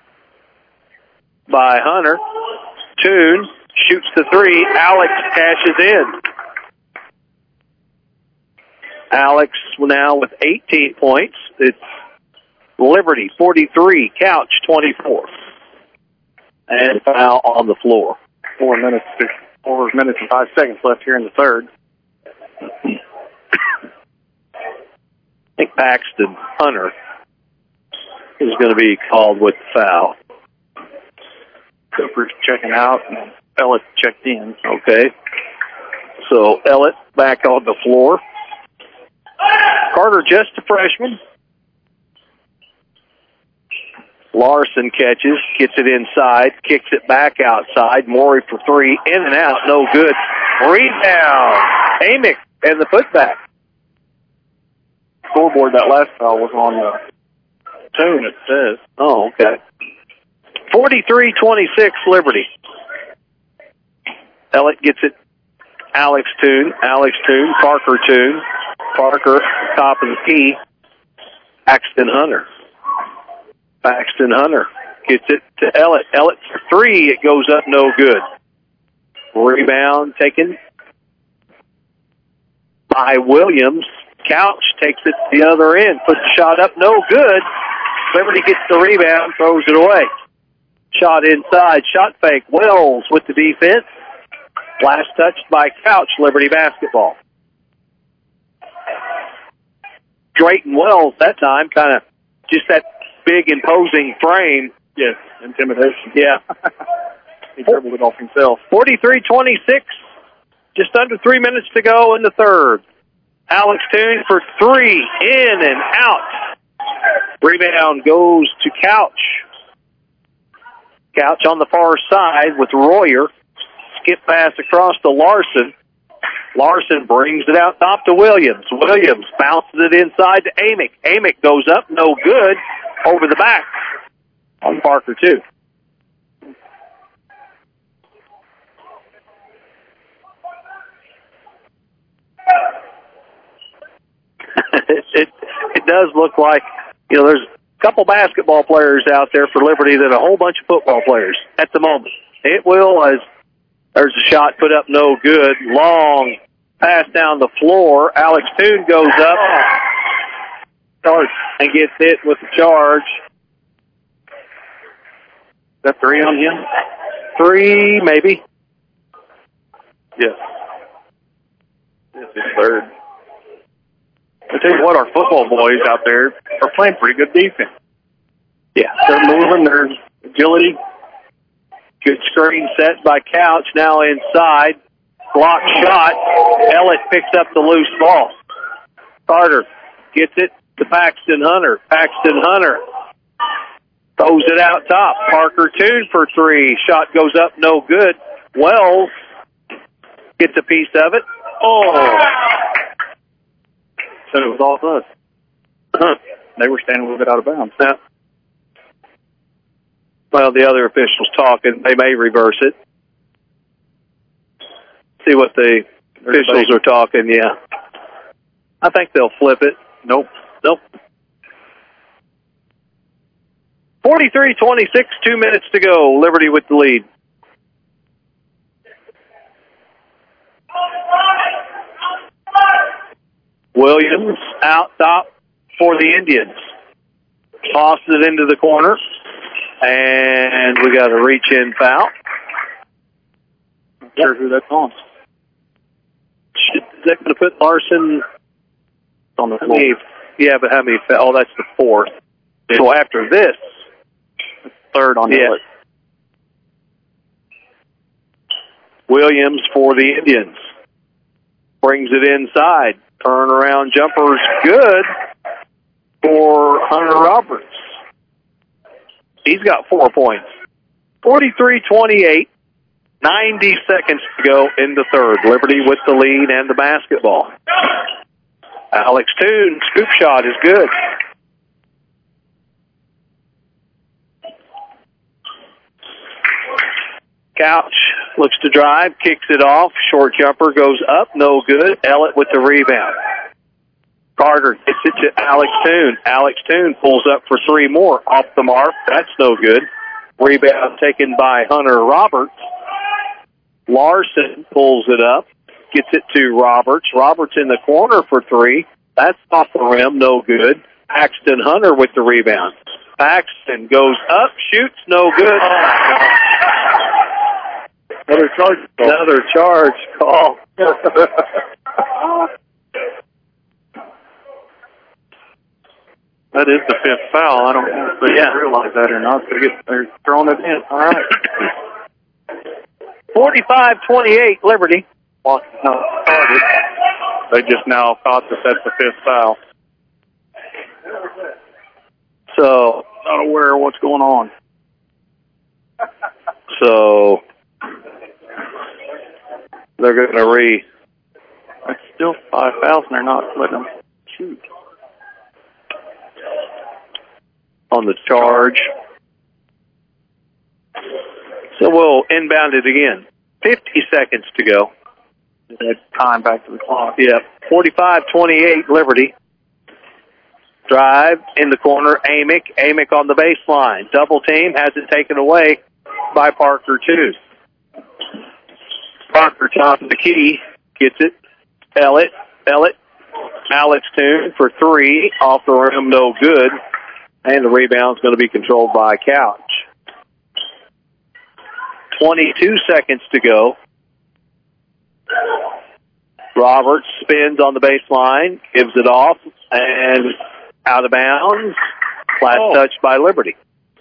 by Hunter. Toon shoots the three. Alex cashes in. Alex now with 18 points. It's Liberty 43, Couch 24. And foul on the floor.
4 minutes and 5 seconds left here in the third.
I think Paxton Hunter is going to be called with the foul.
Cooper's checking out and Ellett checked in.
Okay. So Ellett back on the floor. Carter just a freshman. Larson catches, gets it inside, kicks it back outside. Morey for three, in and out, no good. Rebound. Amick and the putback.
Scoreboard, that last foul was on Toon, it says.
Oh, okay. 43-26, Liberty. Ellett gets it. Alex Toon, Parker Toon. Parker, top of the key. Paxton Hunter gets it to Ellett. Ellett for three. It goes up, no good. Rebound taken by Williams. Couch takes it to the other end. Puts the shot up, no good. Liberty gets the rebound, throws it away. Shot inside, shot fake. Wells with the defense. Last touch by Couch, Liberty basketball. Drayton Wells that time, kind of just that big imposing frame.
Yes, intimidation.
Yeah.
He dribbled it off himself.
43-26, just under 3 minutes to go in the third. Alex Toon for three, in and out. Rebound goes to Couch. Couch on the far side with Royer. Skip pass across to Larson. Larson brings it out top to Williams. Williams bounces it inside to Amick. Amick goes up, no good. Over the back on Parker, too. It does look like, there's a couple basketball players out there for Liberty that a whole bunch of football players at the moment. It will, as there's a shot put up, no good. Long pass down the floor. Alex Toon goes up and gets hit with the charge.
Is that three on him?
Three, maybe.
Yes. This is third. I tell you what, our football boys out there are playing pretty good defense.
Yeah.
They're moving, their agility.
Good screen set by Couch, now inside. Block shot. Ellett picks up the loose ball. Carter gets it to Paxton Hunter. Paxton Hunter throws it out top. Parker Toon for three. Shot goes up, no good. Wells gets a piece of it. Oh.
So it was off us. They were standing a little bit out of bounds.
Yeah. Well, the other officials talking. They may reverse it. See what the officials are talking, yeah. I think they'll flip it. Nope. 43-26, 2 minutes to go. Liberty with the lead. Williams out top for the Indians. Tosses it into the corner. And we got a reach-in foul.
Not sure who that's on.
Is that going to put Larson
on the floor?
Yeah, but how many fouls? Oh, that's the fourth. Yeah. So after this,
third on
it. Williams for the Indians. Brings it inside. Turnaround jumper's good for Hunter Roberts. He's got 4 points. 43-28, 90 seconds to go in the third. Liberty with the lead and the basketball. Alex Toon, scoop shot is good. Couch looks to drive, kicks it off. Short jumper goes up, no good. Ellett with the rebound. Carter gets it to Alex Toon. Alex Toon pulls up for three more. Off the mark. That's no good. Rebound taken by Hunter Roberts. Larson pulls it up. Gets it to Roberts. Roberts in the corner for three. That's off the rim. No good. Paxton Hunter with the rebound. Paxton goes up. Shoots. No good.
Another charge call.
Another charge call.
That is the fifth foul. I don't know if they realize that or not. They're throwing it in. All right.
45-28, Liberty.
Well, no, started. They just now thought that that's the fifth foul.
So,
not aware of what's going on.
So, they're going to
It's still 5 fouls, and they're not letting them shoot.
On the charge. So we'll inbound it again. 50 seconds to go.
That's time back to the clock.
Yep. 45-28, Liberty. Drive in the corner, Amick. Amick on the baseline. Double team, has it taken away by Parker, too. Parker top of the key. Gets it. Ellett. Alex Toon for three. Off the rim, no good. And the rebound's going to be controlled by Couch. 22 seconds to go. Roberts spins on the baseline, gives it off, and out of bounds. Last touch by Liberty.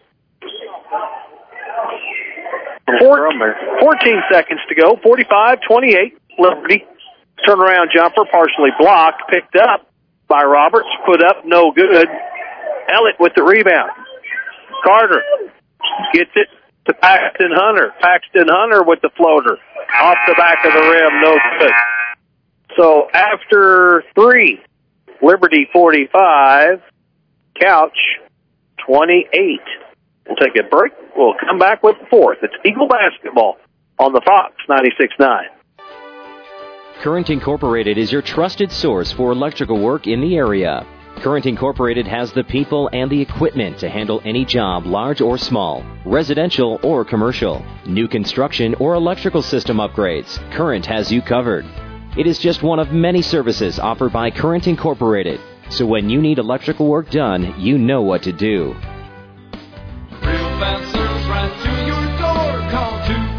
14 seconds to go. 45-28. Liberty. Turnaround jumper, partially blocked, picked up by Roberts, put up, no good. Ellett with the rebound. Carter gets it to Paxton Hunter. Paxton Hunter with the floater. Off the back of the rim, no good. So after three, Liberty 45, Couch 28. We'll take a break. We'll come back with the fourth. It's Eagle Basketball on the Fox 96.9.
Current Incorporated is your trusted source for electrical work in the area. Current Incorporated has the people and the equipment to handle any job, large or small, residential or commercial, new construction or electrical system upgrades. Current has you covered. It is just one of many services offered by Current Incorporated. So when you need electrical work done, you know what to do.
Real fast service right to your door. Call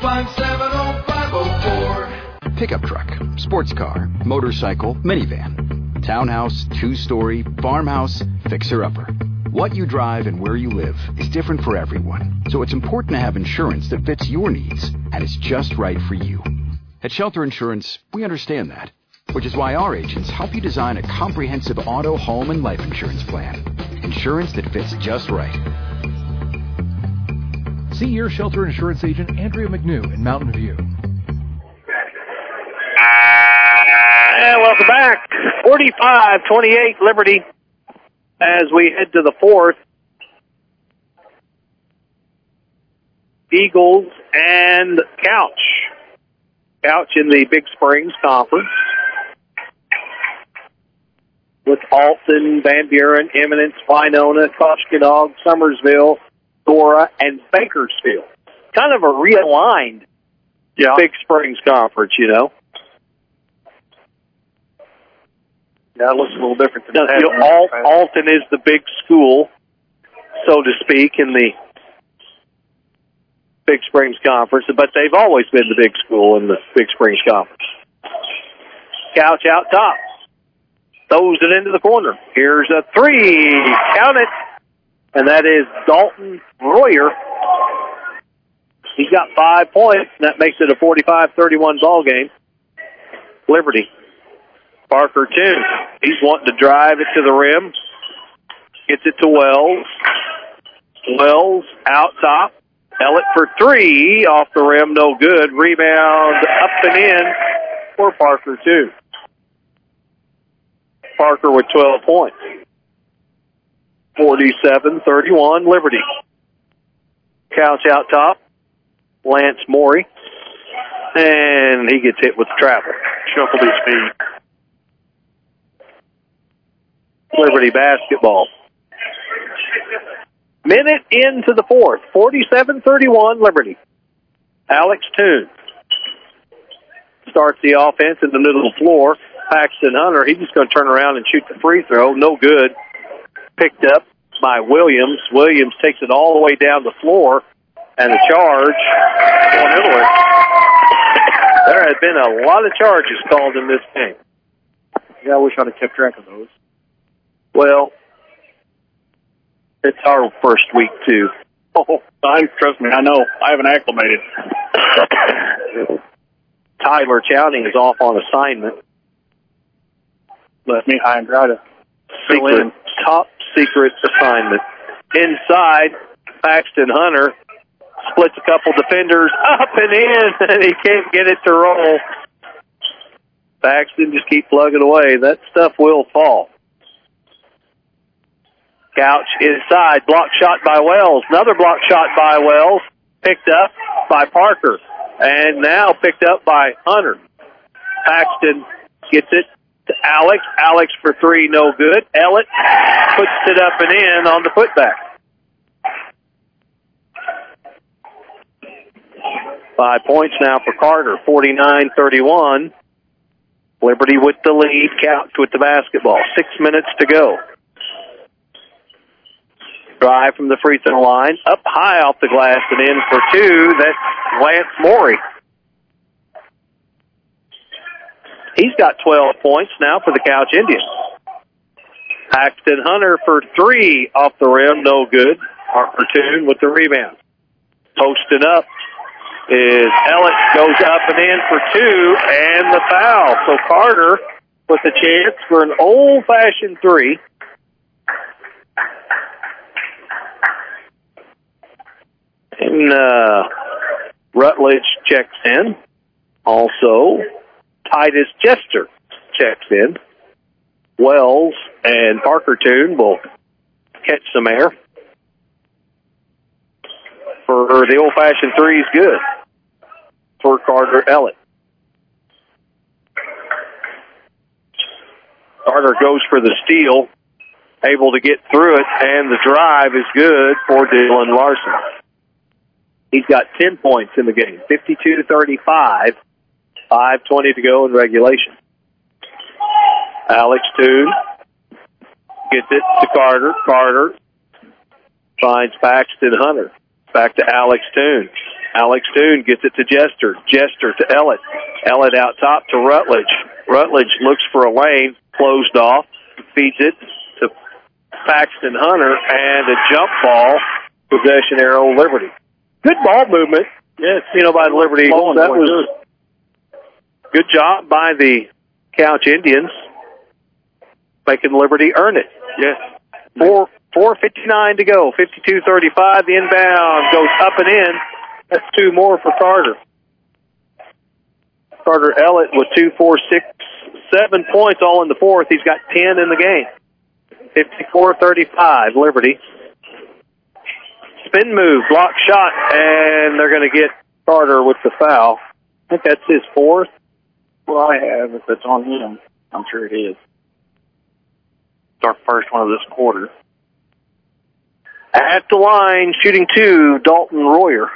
257-0504.
Pickup truck, sports car, motorcycle, minivan, townhouse, two-story, farmhouse, fixer-upper. What you drive and where you live is different for everyone, so it's important to have insurance that fits your needs and is just right for you. At Shelter Insurance, we understand that, which is why our agents help you design a comprehensive auto, home, and life insurance plan. Insurance that fits just right.
See your Shelter Insurance agent, Andrea McNew in Mountain View.
And welcome back. 45-28 Liberty as we head to the fourth. Eagles and Couch. Couch in the Big Springs Conference with Alton, Van Buren, Eminence, Winona, Koshkonong, Summersville, Dora, and Bakersfield. Kind of a realigned Big Springs Conference, you know.
Yeah, it looks a little different than
Alton is the big school, so to speak, in the Big Springs Conference, but they've always been the big school in the Big Springs Conference. Couch out top. Throws it into the corner. Here's a three. Count it. And that is Dalton Royer. He's got 5 points, and that makes it a 45-31 ball game. Liberty. Parker, too. He's wanting to drive it to the rim. Gets it to Wells. Wells out top. Ellett for three. Off the rim, no good. Rebound up and in for Parker, too. Parker with 12 points. 47-31, Liberty. Couch out top. Lance Morey. And he gets hit with the travel. Shuffled his feet. Liberty basketball. Minute into the fourth. 47-31, Liberty. Alex Toon starts the offense in the middle of the floor. Paxton Hunter, he's just going to turn around and shoot the free throw. No good. Picked up by Williams. Williams takes it all the way down the floor, and a charge on Italy. There had been a lot of charges called in this game.
Yeah, I wish I'd have kept track of those.
Well, it's our first week, too.
Oh, trust me, I know. I haven't acclimated.
Tyler Chowning is off on assignment.
Let me high and dry to fill in.
Top secret assignment. Inside, Paxton Hunter splits a couple defenders up and in, and he can't get it to roll. Paxton just keep plugging away. That stuff will fall. Couch inside, block shot by Wells. Another block shot by Wells, picked up by Parker, and now picked up by Hunter. Paxton gets it to Alex. Alex for three, no good. Ellett puts it up and in on the putback. 5 points now for Carter, 49-31. Liberty with the lead, Couch with the basketball. 6 minutes to go. Drive from the free throw line, up high off the glass and in for two. That's Lance Morey. He's got 12 points now for the Couch Indians. Paxton Hunter for three off the rim, no good. Parker Toon with the rebound. Posted up is Ellett, goes up and in for two, and the foul. So Carter with a chance for an old-fashioned three. And Rutledge checks in. Also, Titus Jester checks in. Wells and Parker Toon will catch some air. For the old-fashioned three is good for Carter Ellett. Carter goes for the steal, able to get through it, and the drive is good for Dylan Larson. He's got 10 points in the game, 52-35, 5:20 to go in regulation. Alex Toon gets it to Carter. Carter finds Paxton Hunter. Back to Alex Toon. Alex Toon gets it to Jester. Jester to Ellett. Ellett out top to Rutledge. Rutledge looks for a lane, closed off, feeds it to Paxton Hunter, and a jump ball, possession arrow, Liberty. Good ball movement, yes, by the Liberty Eagles. That was good job by the Couch Indians, making Liberty earn it. Yes. 4:59 to go, 52-35. The inbound goes up and in. That's two more for Carter. Carter Ellett with 2, 4, 6, 7 points all in the fourth. He's got 10 in the game. 54-35, Liberty. Spin move, block shot, and they're going to get Carter with the foul. I think that's his fourth.
Well, I have. If it's on him, I'm sure it is. It's our first one of this quarter.
At the line, shooting two, Dalton Royer.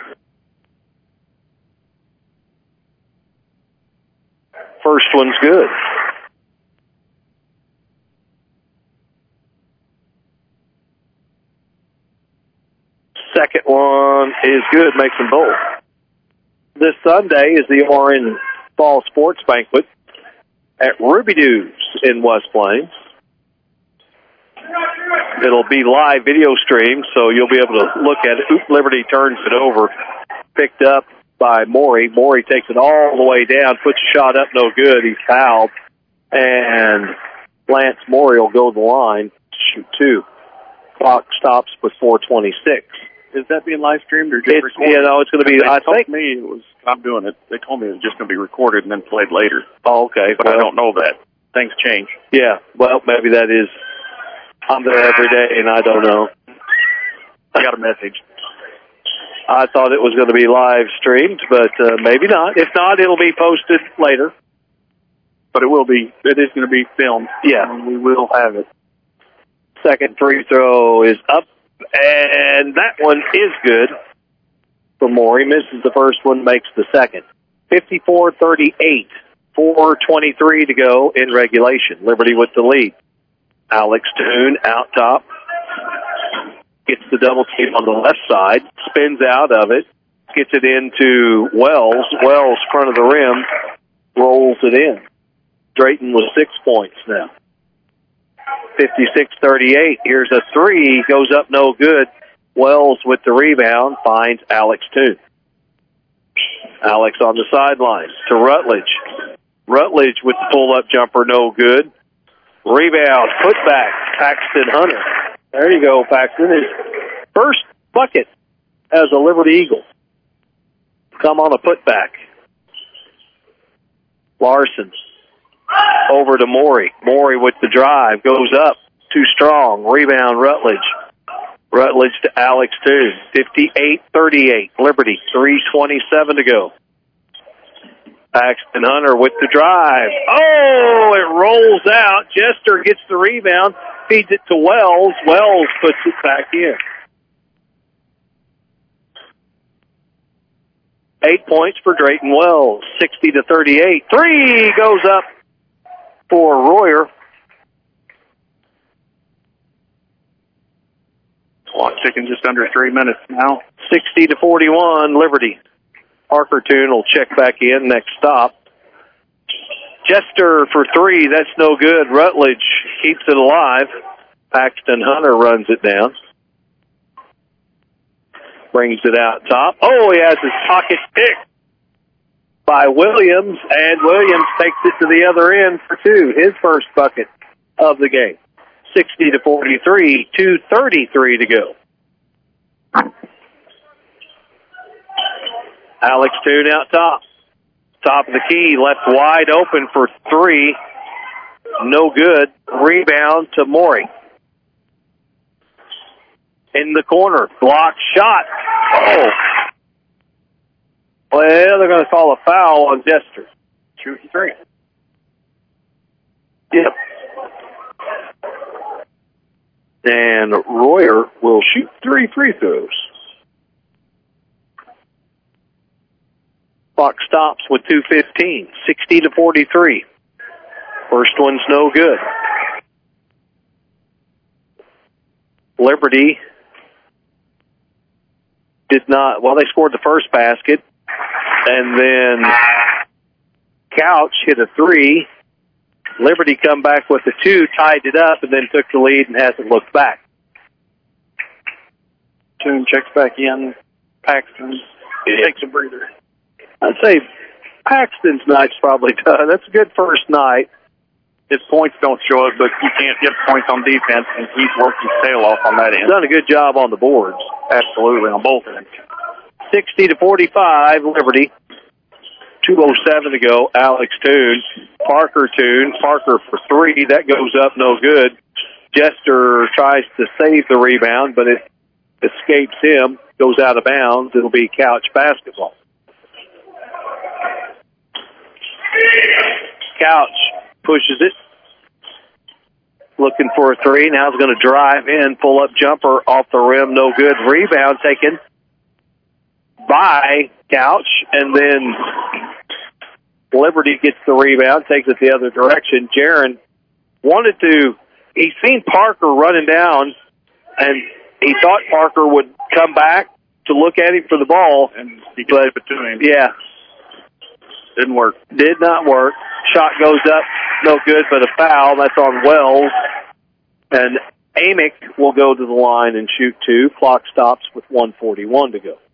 First one's good. Second one is good, makes them both. This Sunday is the Orange Fall Sports Banquet at Ruby Doo's in West Plains. It'll be live video stream, so you'll be able to look at it. Oop, Liberty turns it over. Picked up by Morey. Morey takes it all the way down, puts a shot up, no good. He's fouled. And Lance Morey will go to the line, shoot two. Clock stops with 4:26.
Is that being live streamed or just recorded?
It's going to be, I think.
Me it was, I'm doing it. They told me it was just going to be recorded and then played later.
Oh, okay.
But I don't know that. things change.
Yeah, well, maybe that is. I'm there every day, and I don't know.
I got a message.
I thought it was going to be live streamed, but maybe not. If not, it'll be posted later.
But it will be. It is going to be filmed.
Yeah.
And we will have it.
Second free throw is up, and that one is good for Morey. Misses the first one, makes the second. 54-38, 4:23 to go in regulation. Liberty with the lead. Alex Toon out top. Gets the double team on the left side. Spins out of it. Gets it into Wells. Wells, front of the rim, rolls it in. Drayton with 6 points now. 56-38. Here's a three. Goes up no good. Wells with the rebound finds Alex Toon. Alex on the sidelines to Rutledge. Rutledge with the pull-up jumper, no good. Rebound, putback, Paxton Hunter. There you go, Paxton. His first bucket as a Liberty Eagle. Come on a putback. Larson over to Morey. Morey with the drive, goes up, too strong. Rebound, Rutledge. Rutledge to Alex Toon. 58-38. Liberty, 3:27 to go. Paxton Hunter with the drive. Oh, it rolls out. Jester gets the rebound, feeds it to Wells. Wells puts it back in. 8 points for Drayton Wells, 60-38. Three goes up for Royer.
Clock ticking just under 3 minutes now.
60-41, Liberty. Parker Toon will check back in, next stop. Jester for three, that's no good. Rutledge keeps it alive. Paxton Hunter runs it down. Brings it out top. Oh, he has his pocket picked by Williams, and Williams takes it to the other end for two. His first bucket of the game. 60-43, 2:33 to go. Alex Toon out top. Top of the key, left wide open for three. No good. Rebound to Morey. In the corner. Block shot. Oh. Well, they're going to call a foul on Jester.
2-3.
Yep. And Royer will shoot 3 free throws. Clock stops with 2:15, 60-43. First one's no good. Liberty did not, well, they scored the first basket, and then Couch hit a three. Liberty come back with a two, tied it up, and then took the lead and hasn't looked back.
Toon checks back in. Paxton takes a breather.
I'd say Paxton's night's probably done. That's a good first night.
His points don't show it, but you can't get points on defense, and he's worked his tail off on that end.
He's done a good job on the boards.
Absolutely, on both ends.
60-45, Liberty. 2:07 to go. Alex Toon. Parker Toon. Parker for three. That goes up, no good. Jester tries to save the rebound, but it escapes him. Goes out of bounds. It'll be Couch basketball. Couch pushes it. Looking for a three. Now he's going to drive in. Pull-up jumper off the rim. No good. Rebound taken by Couch. And then Liberty gets the rebound. Takes it the other direction. Jaron wanted to. He's seen Parker running down. And he thought Parker would come back to look at him for the ball.
And he gave it to him.
Yeah.
Didn't work.
Did not work. Shot goes up, no good, but a foul. That's on Wells. And Amick will go to the line and shoot two. Clock stops with 1:41 to go.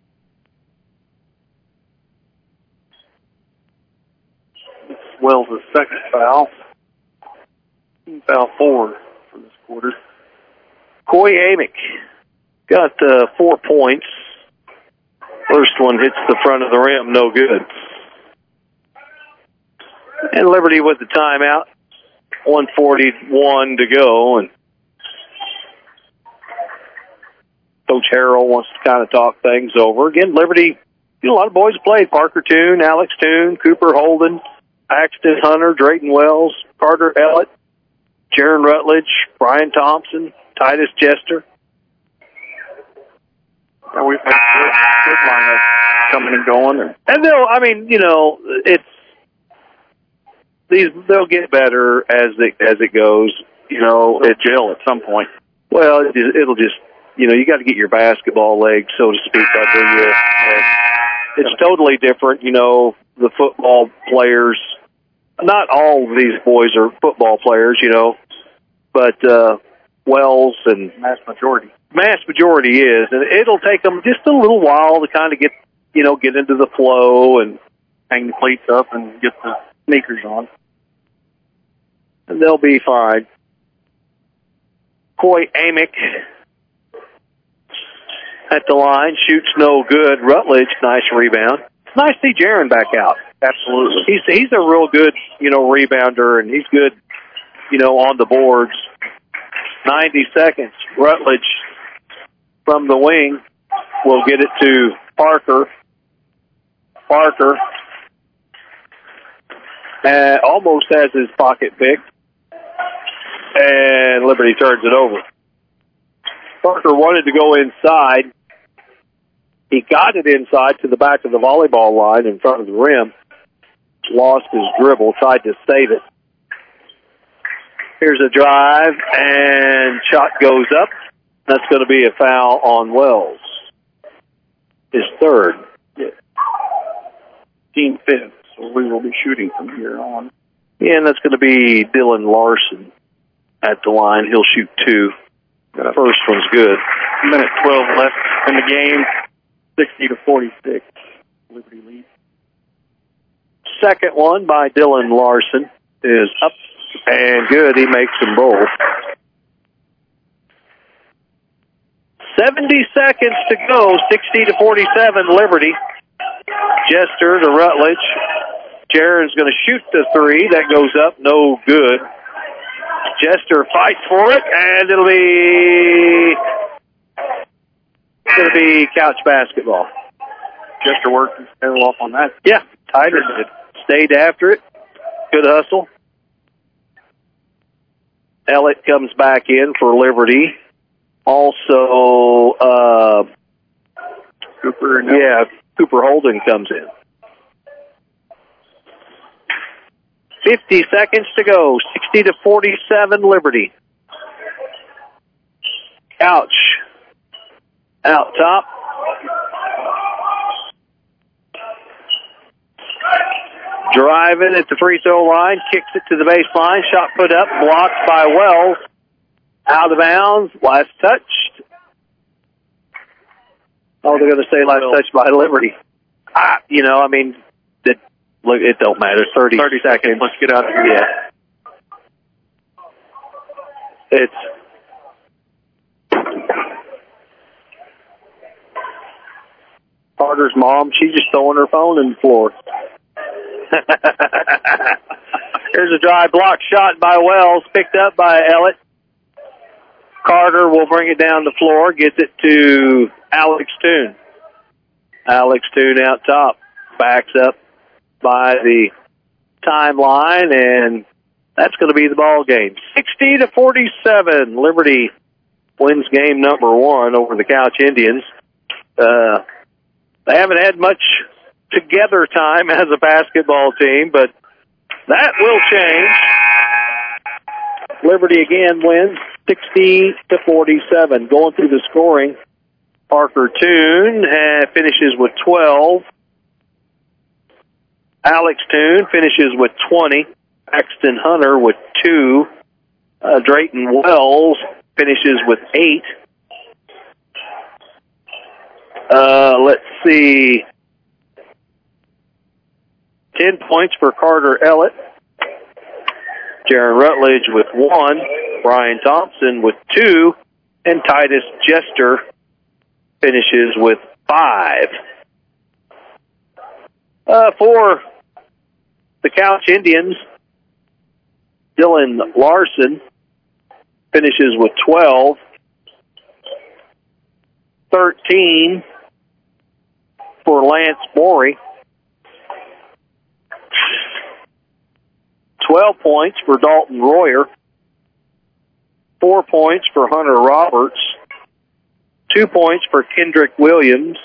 Wells' second foul. Foul 4 for this quarter.
Coy Amick got 4 points. First one hits the front of the rim, no good. And Liberty with the timeout. 1:41 to go, and Coach Harrell wants to kind of talk things over. Again, Liberty, a lot of boys played. Parker Toon, Alex Toon, Cooper Holden, Axton Hunter, Drayton Wells, Carter Ellett, Jaron Rutledge, Brian Thompson, Titus Jester.
And we've had good lineup coming and going.
And they'll get better as it goes.
It'll gel at some point.
Well, it'll just, you got to get your basketball legs, so to speak, under you. It's totally different, the football players. Not all of these boys are football players, but Wells and
Mass majority
is, and it'll take them just a little while to kind of get into the flow and
hang the cleats up and get the sneakers on,
and they'll be fine. Coy Amick at the line, shoots no good. Rutledge, nice rebound. It's nice to see Jaron back out.
Absolutely.
He's a real good, rebounder, and he's good, on the boards. 90 seconds. Rutledge from the wing will get it to Parker. Parker almost has his pocket picked, and Liberty turns it over. Parker wanted to go inside. He got it inside to the back of the volleyball line in front of the rim. Lost his dribble, tried to save it. Here's a drive, and shot goes up. That's going to be a foul on Wells. His third.
Yeah. Team fifth, so we will be shooting from here on.
Yeah, and that's going to be Dylan Larson at the line. He'll shoot 2. The first one's good.
Minute 12 left in the game. 60-46. Liberty lead.
Second one by Dylan Larson is up and good. He makes them both. 70 seconds to go. 60-47 Liberty. Jester to Rutledge. Jaron's going to shoot the 3. That goes up. No good. Jester fights for it, and it'll be Couch basketball.
Jester worked his tail off on that.
Yeah, Titus stayed after it. Good hustle. Ellett comes back in for Liberty. Also, Cooper Holden comes in. 50 seconds to go. 60-47 Liberty. Couch out top. Driving at the free throw line, kicks it to the baseline, shot put up, blocked by Wells. Out of bounds, last touched. Oh, they're going to say last touch by Liberty. It don't matter. 30 seconds.
Let's get out of here.
Yeah. It's Carter's mom. She's just throwing her phone in the floor. Here's a drive block shot by Wells, picked up by Ellett. Carter will bring it down the floor, gets it to Alex Toon. Alex Toon out top, backs up by the timeline, and that's going to be the ball game. 60-47, Liberty wins game number 1 over the Couch Indians. They haven't had much together time as a basketball team, but that will change. Liberty again wins 60-47. Going through the scoring, Parker Toon finishes with 12. Alex Toon finishes with 20. Axton Hunter with 2. Drayton Wells finishes with 8. Let's see. 10 points for Carter Ellett. Jaron Rutledge with 1. Brian Thompson with 2. And Titus Jester finishes with 5. For the Couch Indians, Dylan Larson finishes with 12. 13 for Lance Morey. 12 points for Dalton Royer. 4 points for Hunter Roberts. 2 points for Kendrick Williams.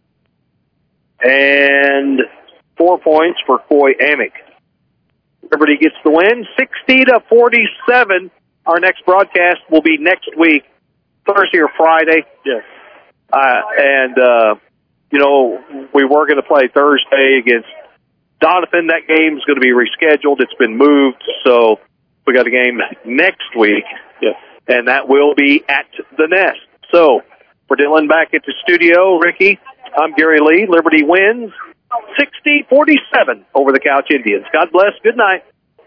And 4 points for Coy Amick. Liberty gets the win, 60-47. Our next broadcast will be next week, Thursday or Friday.
Yes.
We were going to play Thursday against Donovan. That game's going to be rescheduled. It's been moved, so we got a game next week.
Yes.
And that will be at the Nest. So, for Dylan back at the studio, Ricky, I'm Gary Lee. Liberty wins 60-47 over the Couch Indians. God bless. Good night.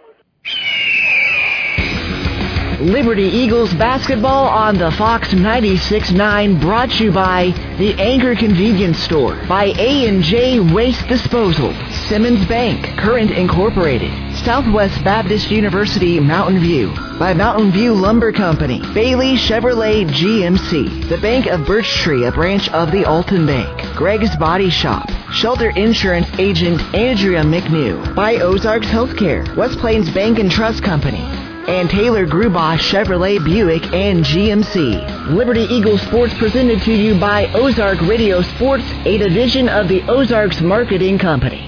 Liberty Eagles basketball on the Fox 96.9, brought to you by the Anchor Convenience Store, by A&J Waste Disposal, Simmons Bank, Current Incorporated, Southwest Baptist University, Mountain View, by Mountain View Lumber Company, Bailey Chevrolet GMC, the Bank of Birch Tree, a branch of the Alton Bank, Greg's Body Shop, Shelter Insurance Agent Andrea McNew, by Ozarks Healthcare, West Plains Bank and Trust Company, and Taylor Grubaugh Chevrolet Buick and GMC. Liberty Eagles Sports presented to you by Ozark Radio Sports, a division of the Ozarks Marketing Company.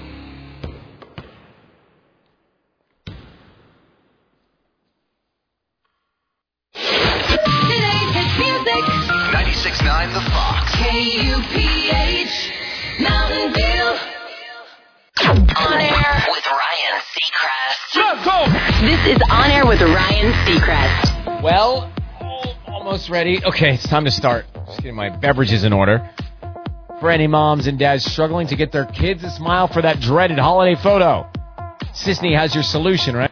Today's hit music.
96.9 The Fox.
KUPH. Mountain View.
On air with Ryan Seacrest.
Let's go!
This is On Air with Ryan Seacrest.
Well, almost ready. Okay, it's time to start. Just getting my beverages in order. For any moms and dads struggling to get their kids a smile for that dreaded holiday photo, Sisney has your solution, right?